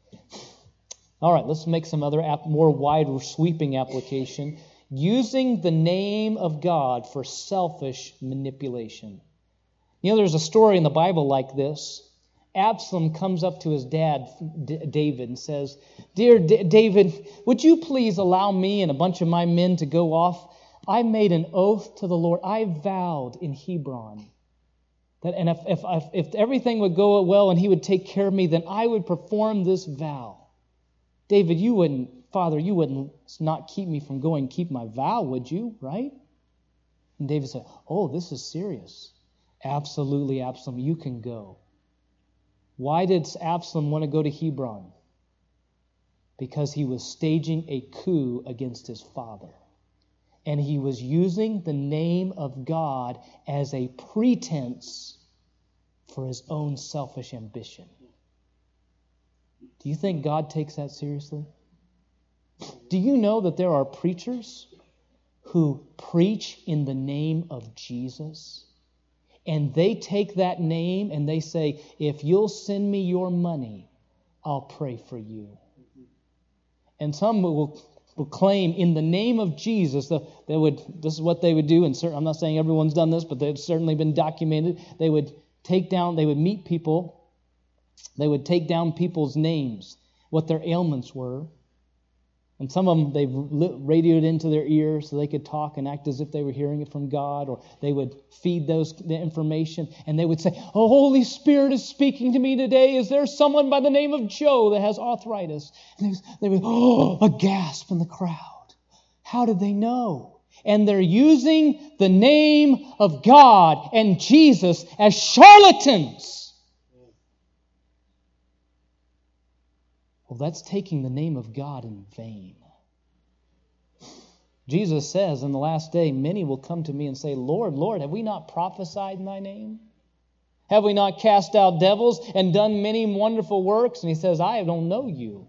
Speaker 2: All right, let's make some other more wide sweeping application. Using the name of God for selfish manipulation. You know, there's a story in the Bible like this. Absalom comes up to his dad, David, and says, "Dear David, would you please allow me and a bunch of my men to go off? I made an oath to the Lord. I vowed in Hebron that, and if everything would go well and He would take care of me, then I would perform this vow. David, Father, you wouldn't not keep me from going, keep my vow, would you? Right?" And David said, "Oh, this is serious. Absolutely, Absalom, you can go." Why did Absalom want to go to Hebron? Because he was staging a coup against his father. And he was using the name of God as a pretense for his own selfish ambition. Do you think God takes that seriously? Do you know that there are preachers who preach in the name of Jesus? And they take that name and they say, "If you'll send me your money, I'll pray for you." And some will claim in the name of Jesus, this is what they would do, and I'm not saying everyone's done this, but they've certainly been documented. They would meet people, they would take down people's names, what their ailments were. And some of them, they've radioed into their ears so they could talk and act as if they were hearing it from God, or they would feed the information, and they would say, "Oh, Holy Spirit is speaking to me today. Is there someone by the name of Joe that has arthritis?" And they would, a gasp in the crowd. How did they know? And they're using the name of God and Jesus as charlatans. Well, that's taking the name of God in vain. Jesus says in the last day, many will come to me and say, "Lord, Lord, have we not prophesied in Thy name? Have we not cast out devils and done many wonderful works?" And He says, "I don't know you."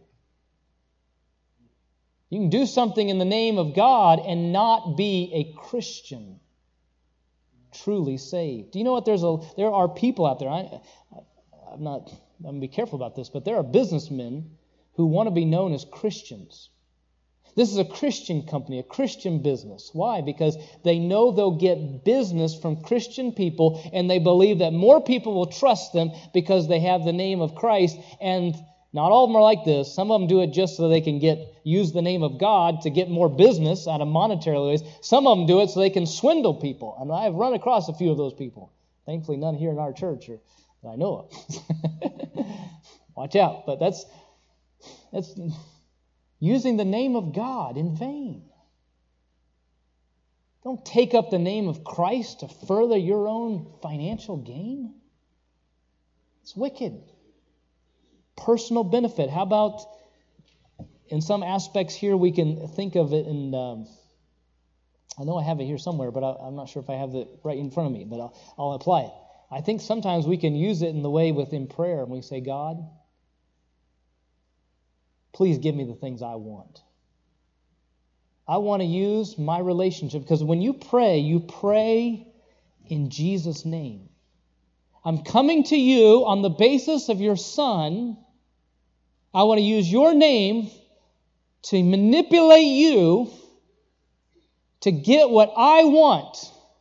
Speaker 2: You can do something in the name of God and not be a Christian, truly saved. Do you know what? There are people out there. I'm going to be careful about this, but there are businessmen who want to be known as Christians. This is a Christian company, a Christian business. Why? Because they know they'll get business from Christian people, and they believe that more people will trust them because they have the name of Christ. And not all of them are like this. Some of them do it just so they can use the name of God to get more business out of monetary ways. Some of them do it so they can swindle people. And I've run across a few of those people. Thankfully, none here in our church that I know of. Watch out. But that's using the name of God in vain. Don't take up the name of Christ to further your own financial gain. It's wicked. Personal benefit. How about, in some aspects here, we can think of it in, I know I have it here somewhere, but I'm not sure if I have it right in front of me, but I'll apply it. I think sometimes we can use it in the way within prayer, and we say, "God, please give me the things I want. I want to use my relationship." Because when you pray in Jesus' name. I'm coming to you on the basis of your Son. I want to use your name to manipulate you to get what I want.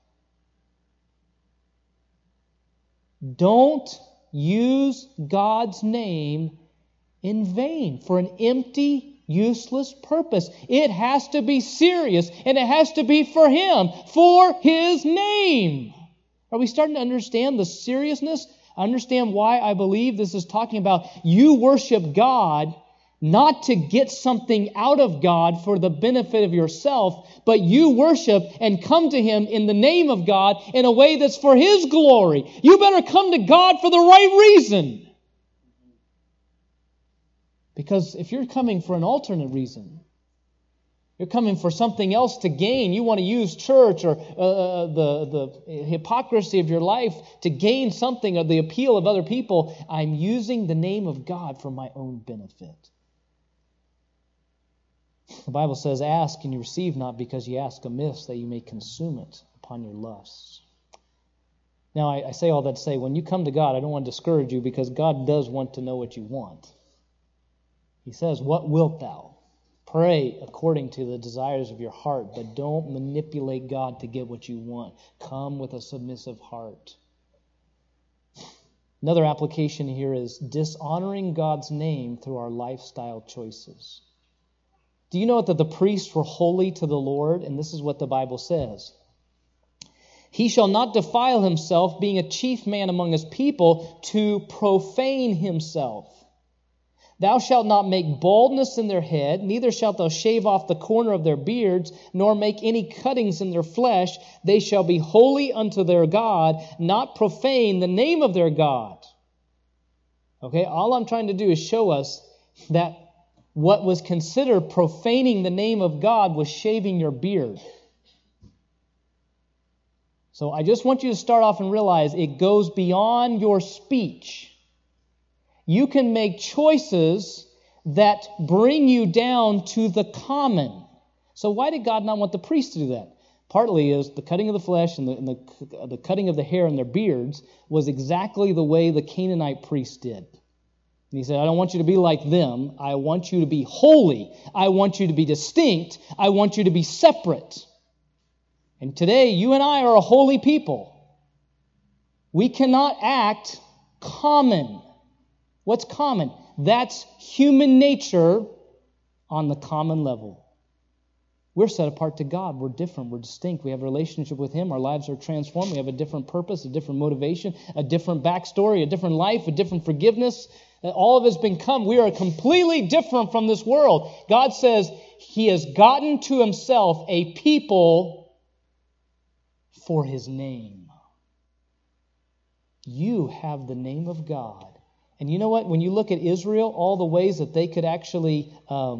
Speaker 2: Don't use God's name in vain for an empty, useless purpose. It has to be serious, and it has to be for Him, for His name. Are we starting to understand the seriousness? Understand why I believe this is talking about you worship God not to get something out of God for the benefit of yourself, but you worship and come to Him in the name of God in a way that's for His glory. You better come to God for the right reason. Because if you're coming for an alternate reason, You're coming for something else to gain. You want to use church or the hypocrisy of your life to gain something or the appeal of other people. I'm using the name of God for my own benefit. The Bible says, ask and you receive not because you ask amiss, that you may consume it upon your lusts. Now, I say all that to say, when you come to God, I don't want to discourage you because God does want to know what you want. He says, what wilt thou? Pray according to the desires of your heart, but don't manipulate God to get what you want. Come with a submissive heart. Another application here is dishonoring God's name through our lifestyle choices. Do you know that the priests were holy to the Lord? And this is what the Bible says. He shall not defile himself, being a chief man among his people, to profane himself. Thou shalt not make baldness in their head, neither shalt thou shave off the corner of their beards, nor make any cuttings in their flesh. They shall be holy unto their God, not profane the name of their God. Okay, all I'm trying to do is show us that what was considered profaning the name of God was shaving your beard. So I just want you to start off and realize it goes beyond your speech. You can make choices that bring you down to the common. So why did God not want the priests to do that? Partly is the cutting of the flesh and the cutting of the hair in their beards was exactly the way the Canaanite priests did. And he said, I don't want you to be like them. I want you to be holy. I want you to be distinct. I want you to be separate. And today, you and I are a holy people. We cannot act common. What's common? That's human nature on the common level. We're set apart to God. We're different. We're distinct. We have a relationship with Him. Our lives are transformed. We have a different purpose, a different motivation, a different backstory, a different life, a different forgiveness. All of us become. We are completely different from this world. God says He has gotten to Himself a people for His name. You have the name of God. And you know what? When you look at Israel, all the ways that they could actually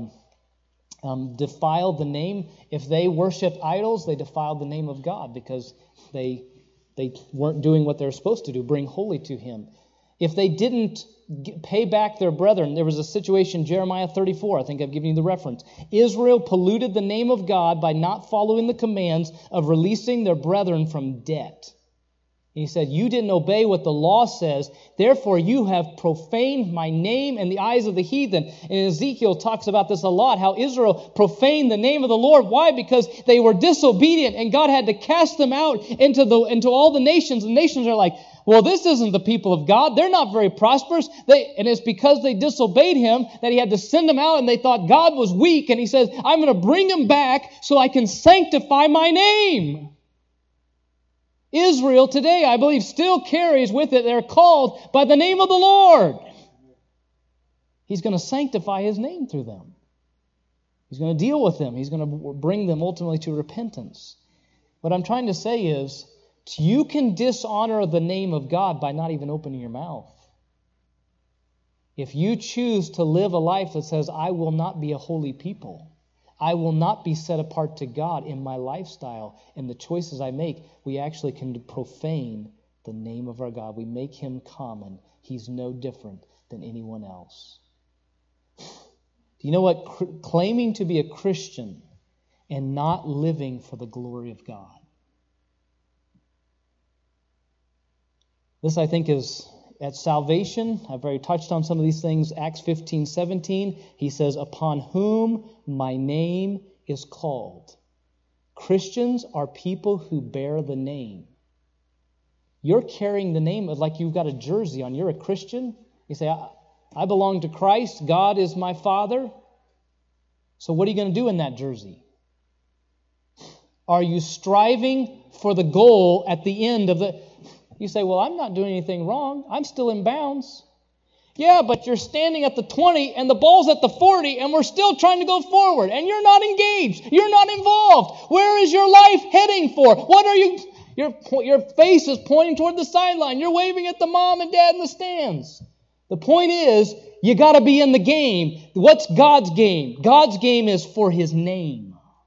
Speaker 2: defile the name, if they worshiped idols, they defiled the name of God because they weren't doing what they're supposed to do, bring holy to Him. If they didn't pay back their brethren, there was a situation, Jeremiah 34, I think I've given you the reference. Israel polluted the name of God by not following the commands of releasing their brethren from debt. And he said, you didn't obey what the law says, therefore you have profaned my name in the eyes of the heathen. And Ezekiel talks about this a lot, how Israel profaned the name of the Lord. Why? Because they were disobedient, and God had to cast them out into all the nations. And nations are like, well, this isn't the people of God. They're not very prosperous. And it's because they disobeyed Him that He had to send them out, and they thought God was weak. And He says, I'm going to bring them back so I can sanctify my name. Israel today, I believe, still carries with it, they're called by the name of the Lord. He's going to sanctify His name through them. He's going to deal with them. He's going to bring them ultimately to repentance. What I'm trying to say is, you can dishonor the name of God by not even opening your mouth. If you choose to live a life that says, I will not be a holy people, I will not be set apart to God in my lifestyle and the choices I make, we actually can profane the name of our God. We make Him common. He's no different than anyone else. Do you know what? Claiming to be a Christian and not living for the glory of God. This, I think, is at salvation. I've already touched on some of these things. Acts 15:17, he says, upon whom my name is called. Christians are people who bear the name. You're carrying the name like you've got a jersey on. You're a Christian. You say, I belong to Christ. God is my Father. So what are you going to do in that jersey? Are you striving for the goal at the end of the... You say, well, I'm not doing anything wrong. I'm still in bounds. Yeah, but you're standing at the 20 and the ball's at the 40 and we're still trying to go forward and you're not engaged. You're not involved. Where is your life heading for? What are you... Your face is pointing toward the sideline. You're waving at the mom and dad in the stands. The point is, you got to be in the game. What's God's game? God's game is for His name.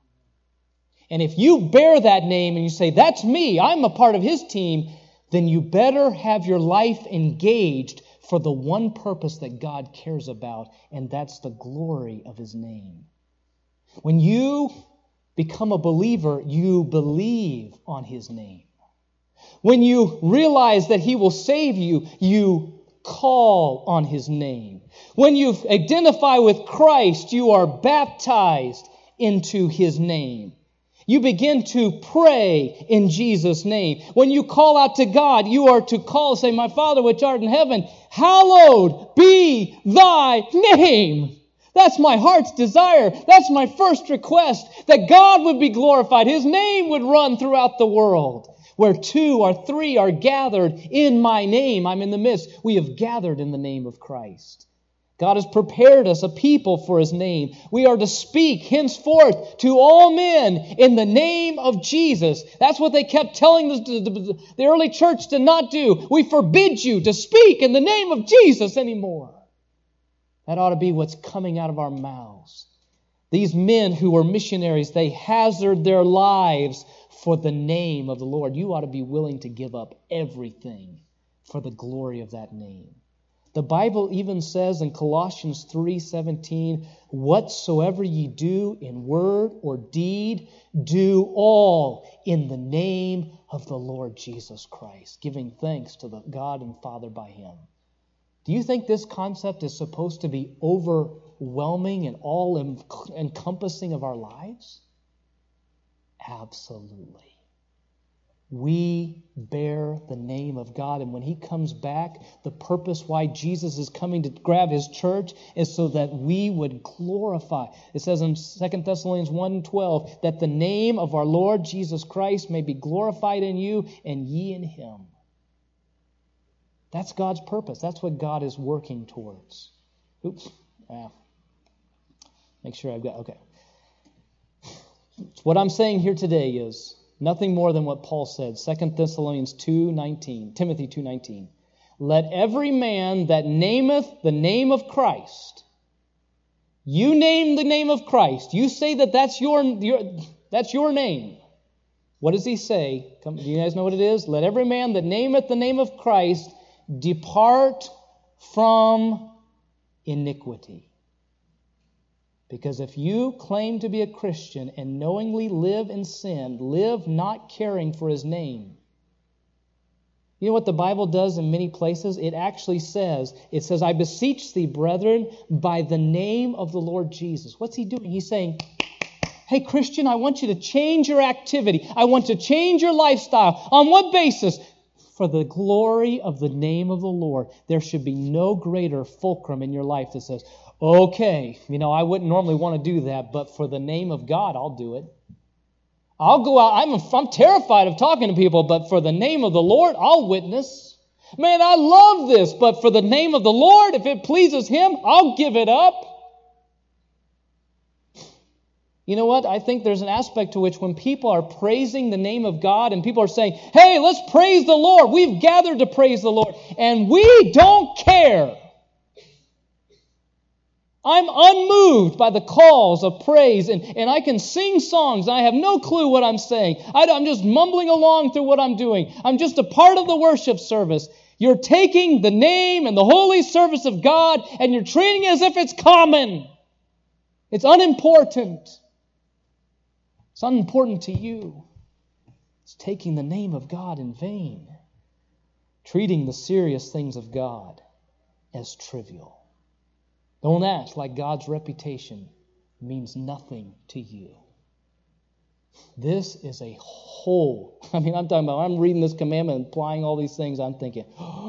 Speaker 2: And if you bear that name and you say, that's me, I'm a part of His team, then you better have your life engaged for the one purpose that God cares about, and that's the glory of His name. When you become a believer, you believe on His name. When you realize that He will save you, you call on His name. When you identify with Christ, you are baptized into His name. You begin to pray in Jesus' name. When you call out to God, you are to call, say, My Father which art in heaven, hallowed be thy name. That's my heart's desire. That's my first request, that God would be glorified. His name would run throughout the world. Where 2 or 3 are gathered in my name, I'm in the midst. We have gathered in the name of Christ. God has prepared us a people for His name. We are to speak henceforth to all men in the name of Jesus. That's what they kept telling the early church to not do. We forbid you to speak in the name of Jesus anymore. That ought to be what's coming out of our mouths. These men who were missionaries, they hazarded their lives for the name of the Lord. You ought to be willing to give up everything for the glory of that name. The Bible even says in Colossians 3:17, whatsoever ye do in word or deed, do all in the name of the Lord Jesus Christ, giving thanks to the God and Father by Him. Do you think this concept is supposed to be overwhelming and all-encompassing of our lives? Absolutely. We bear the name of God, and when He comes back, the purpose why Jesus is coming to grab His church is so that we would glorify. It says in 2 Thessalonians 1:12 that the name of our Lord Jesus Christ may be glorified in you and ye in Him. That's God's purpose. That's what God is working towards. Make sure I've got, okay. What I'm saying here today is nothing more than what Paul said, 2 Thessalonians 2:19, Timothy 2:19. Let every man that nameth the name of Christ, you name the name of Christ, you say that that's your name. What does he say? Do you guys know what it is? Let every man that nameth the name of Christ depart from iniquity. Because if you claim to be a Christian and knowingly live in sin, live not caring for His name. You know what the Bible does in many places? It actually says, I beseech thee, brethren, by the name of the Lord Jesus. What's He doing? He's saying, hey, Christian, I want you to change your activity. I want to change your lifestyle. On what basis? For the glory of the name of the Lord. There should be no greater fulcrum in your life that says, okay, I wouldn't normally want to do that, but for the name of God, I'll do it. I'll go out. I'm terrified of talking to people, but for the name of the Lord, I'll witness. Man, I love this, but for the name of the Lord, if it pleases Him, I'll give it up. You know what? I think there's an aspect to which when people are praising the name of God and people are saying, hey, let's praise the Lord. We've gathered to praise the Lord, and we don't care. I'm unmoved by the calls of praise, and I can sing songs. I have no clue what I'm saying. I'm just mumbling along through what I'm doing. I'm just a part of the worship service. You're taking the name and the holy service of God, and you're treating it as if it's common. It's unimportant. It's unimportant to you. It's taking the name of God in vain. Treating the serious things of God as trivial. Don't act like God's reputation means nothing to you. This is a whole. I'm talking about, I'm reading this commandment and applying all these things. I'm thinking,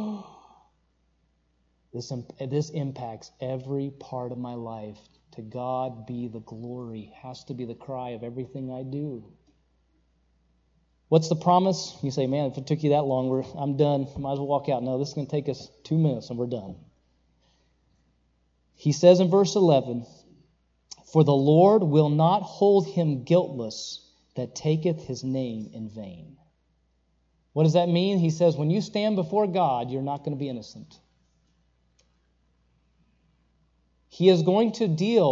Speaker 2: this impacts every part of my life. To God be the glory. Has to be the cry of everything I do. What's the promise? You say, man, if it took you that long, I'm done. Might as well walk out. No, this is going to take us 2 minutes and we're done. He says in verse 11, for the Lord will not hold him guiltless that taketh His name in vain. What does that mean? He says, when you stand before God, you're not going to be innocent. He is going to deal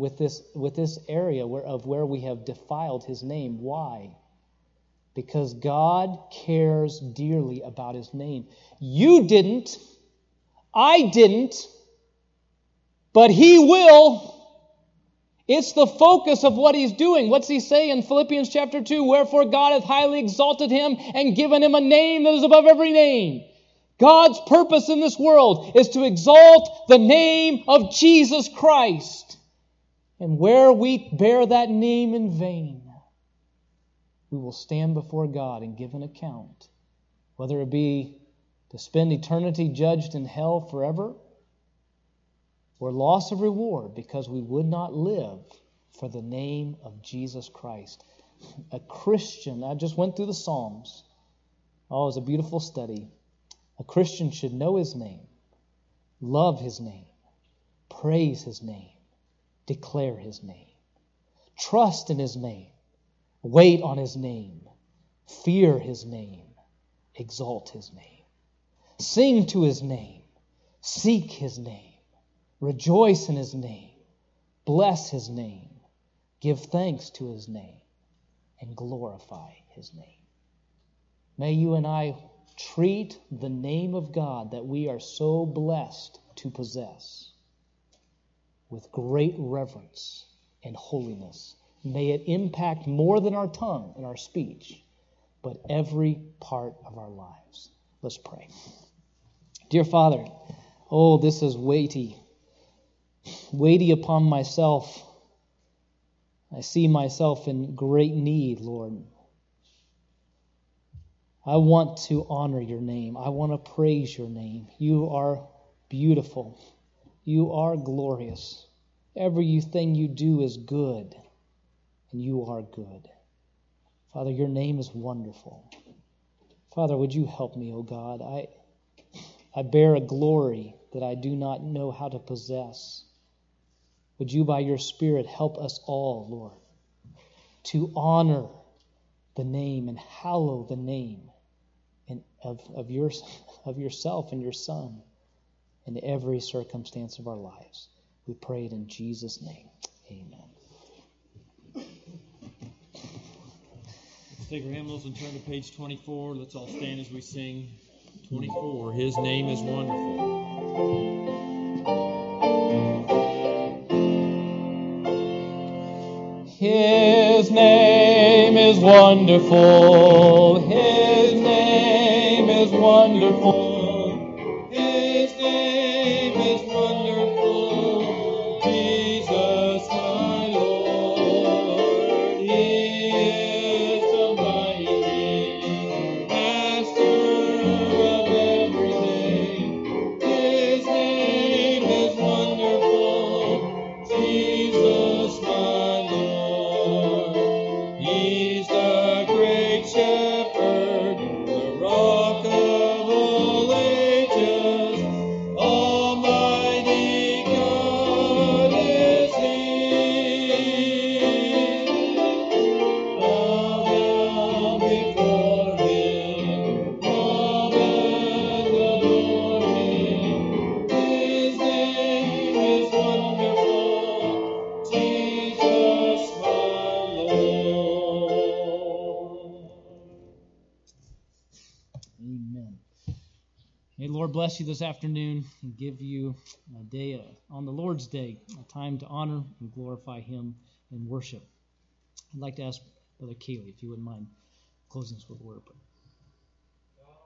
Speaker 2: with this area where we have defiled his name. Why? Because God cares dearly about his name. You didn't. I didn't. But he will. It's the focus of what he's doing. What's he say in Philippians chapter 2? Wherefore God hath highly exalted him and given him a name that is above every name. God's purpose in this world is to exalt the name of Jesus Christ. And where we bear that name in vain, we will stand before God and give an account, whether it be to spend eternity judged in hell forever, or loss of reward because we would not live for the name of Jesus Christ. A Christian, I just went through the Psalms. Oh, it was a beautiful study. A Christian should know his name, love his name, praise his name, declare his name, trust in his name, wait on his name, fear his name, exalt his name, sing to his name, seek his name, rejoice in his name, bless his name, give thanks to his name, and glorify his name. May you and I treat the name of God that we are so blessed to possess with great reverence and holiness. May it impact more than our tongue and our speech, but every part of our lives. Let's pray. Dear Father, oh, this is weighty upon myself. I see myself in great need, Lord. I want to honor your name. I want to praise your name. You are beautiful. You are glorious. Everything you do is good, and you are good. Father, your name is wonderful. Father, would you help me, O God? I bear a glory that I do not know how to possess. Would you, by your Spirit, help us all, Lord, to honor the name and hallow the name of yourself and your Son in every circumstance of our lives. We pray it in Jesus' name. Amen.
Speaker 4: Let's take our hymnals and turn to page 24. Let's all stand as we sing 24. His name is wonderful.
Speaker 2: His name is wonderful. His name is wonderful.
Speaker 1: His name is wonderful, Jesus my Lord. He is the mighty Master of everything. His name is wonderful, Jesus my Lord. He's the great shepherd, the rock of all ages. Almighty God is He. Bow down before Him, come and adore Him. His name is wonderful, Jesus my Lord.
Speaker 2: Amen. May the Lord bless you this afternoon and give you a day on the Lord's Day, a time to honor and glorify Him and worship. I'd like to ask Brother Keeley if you wouldn't mind closing us with a word of prayer.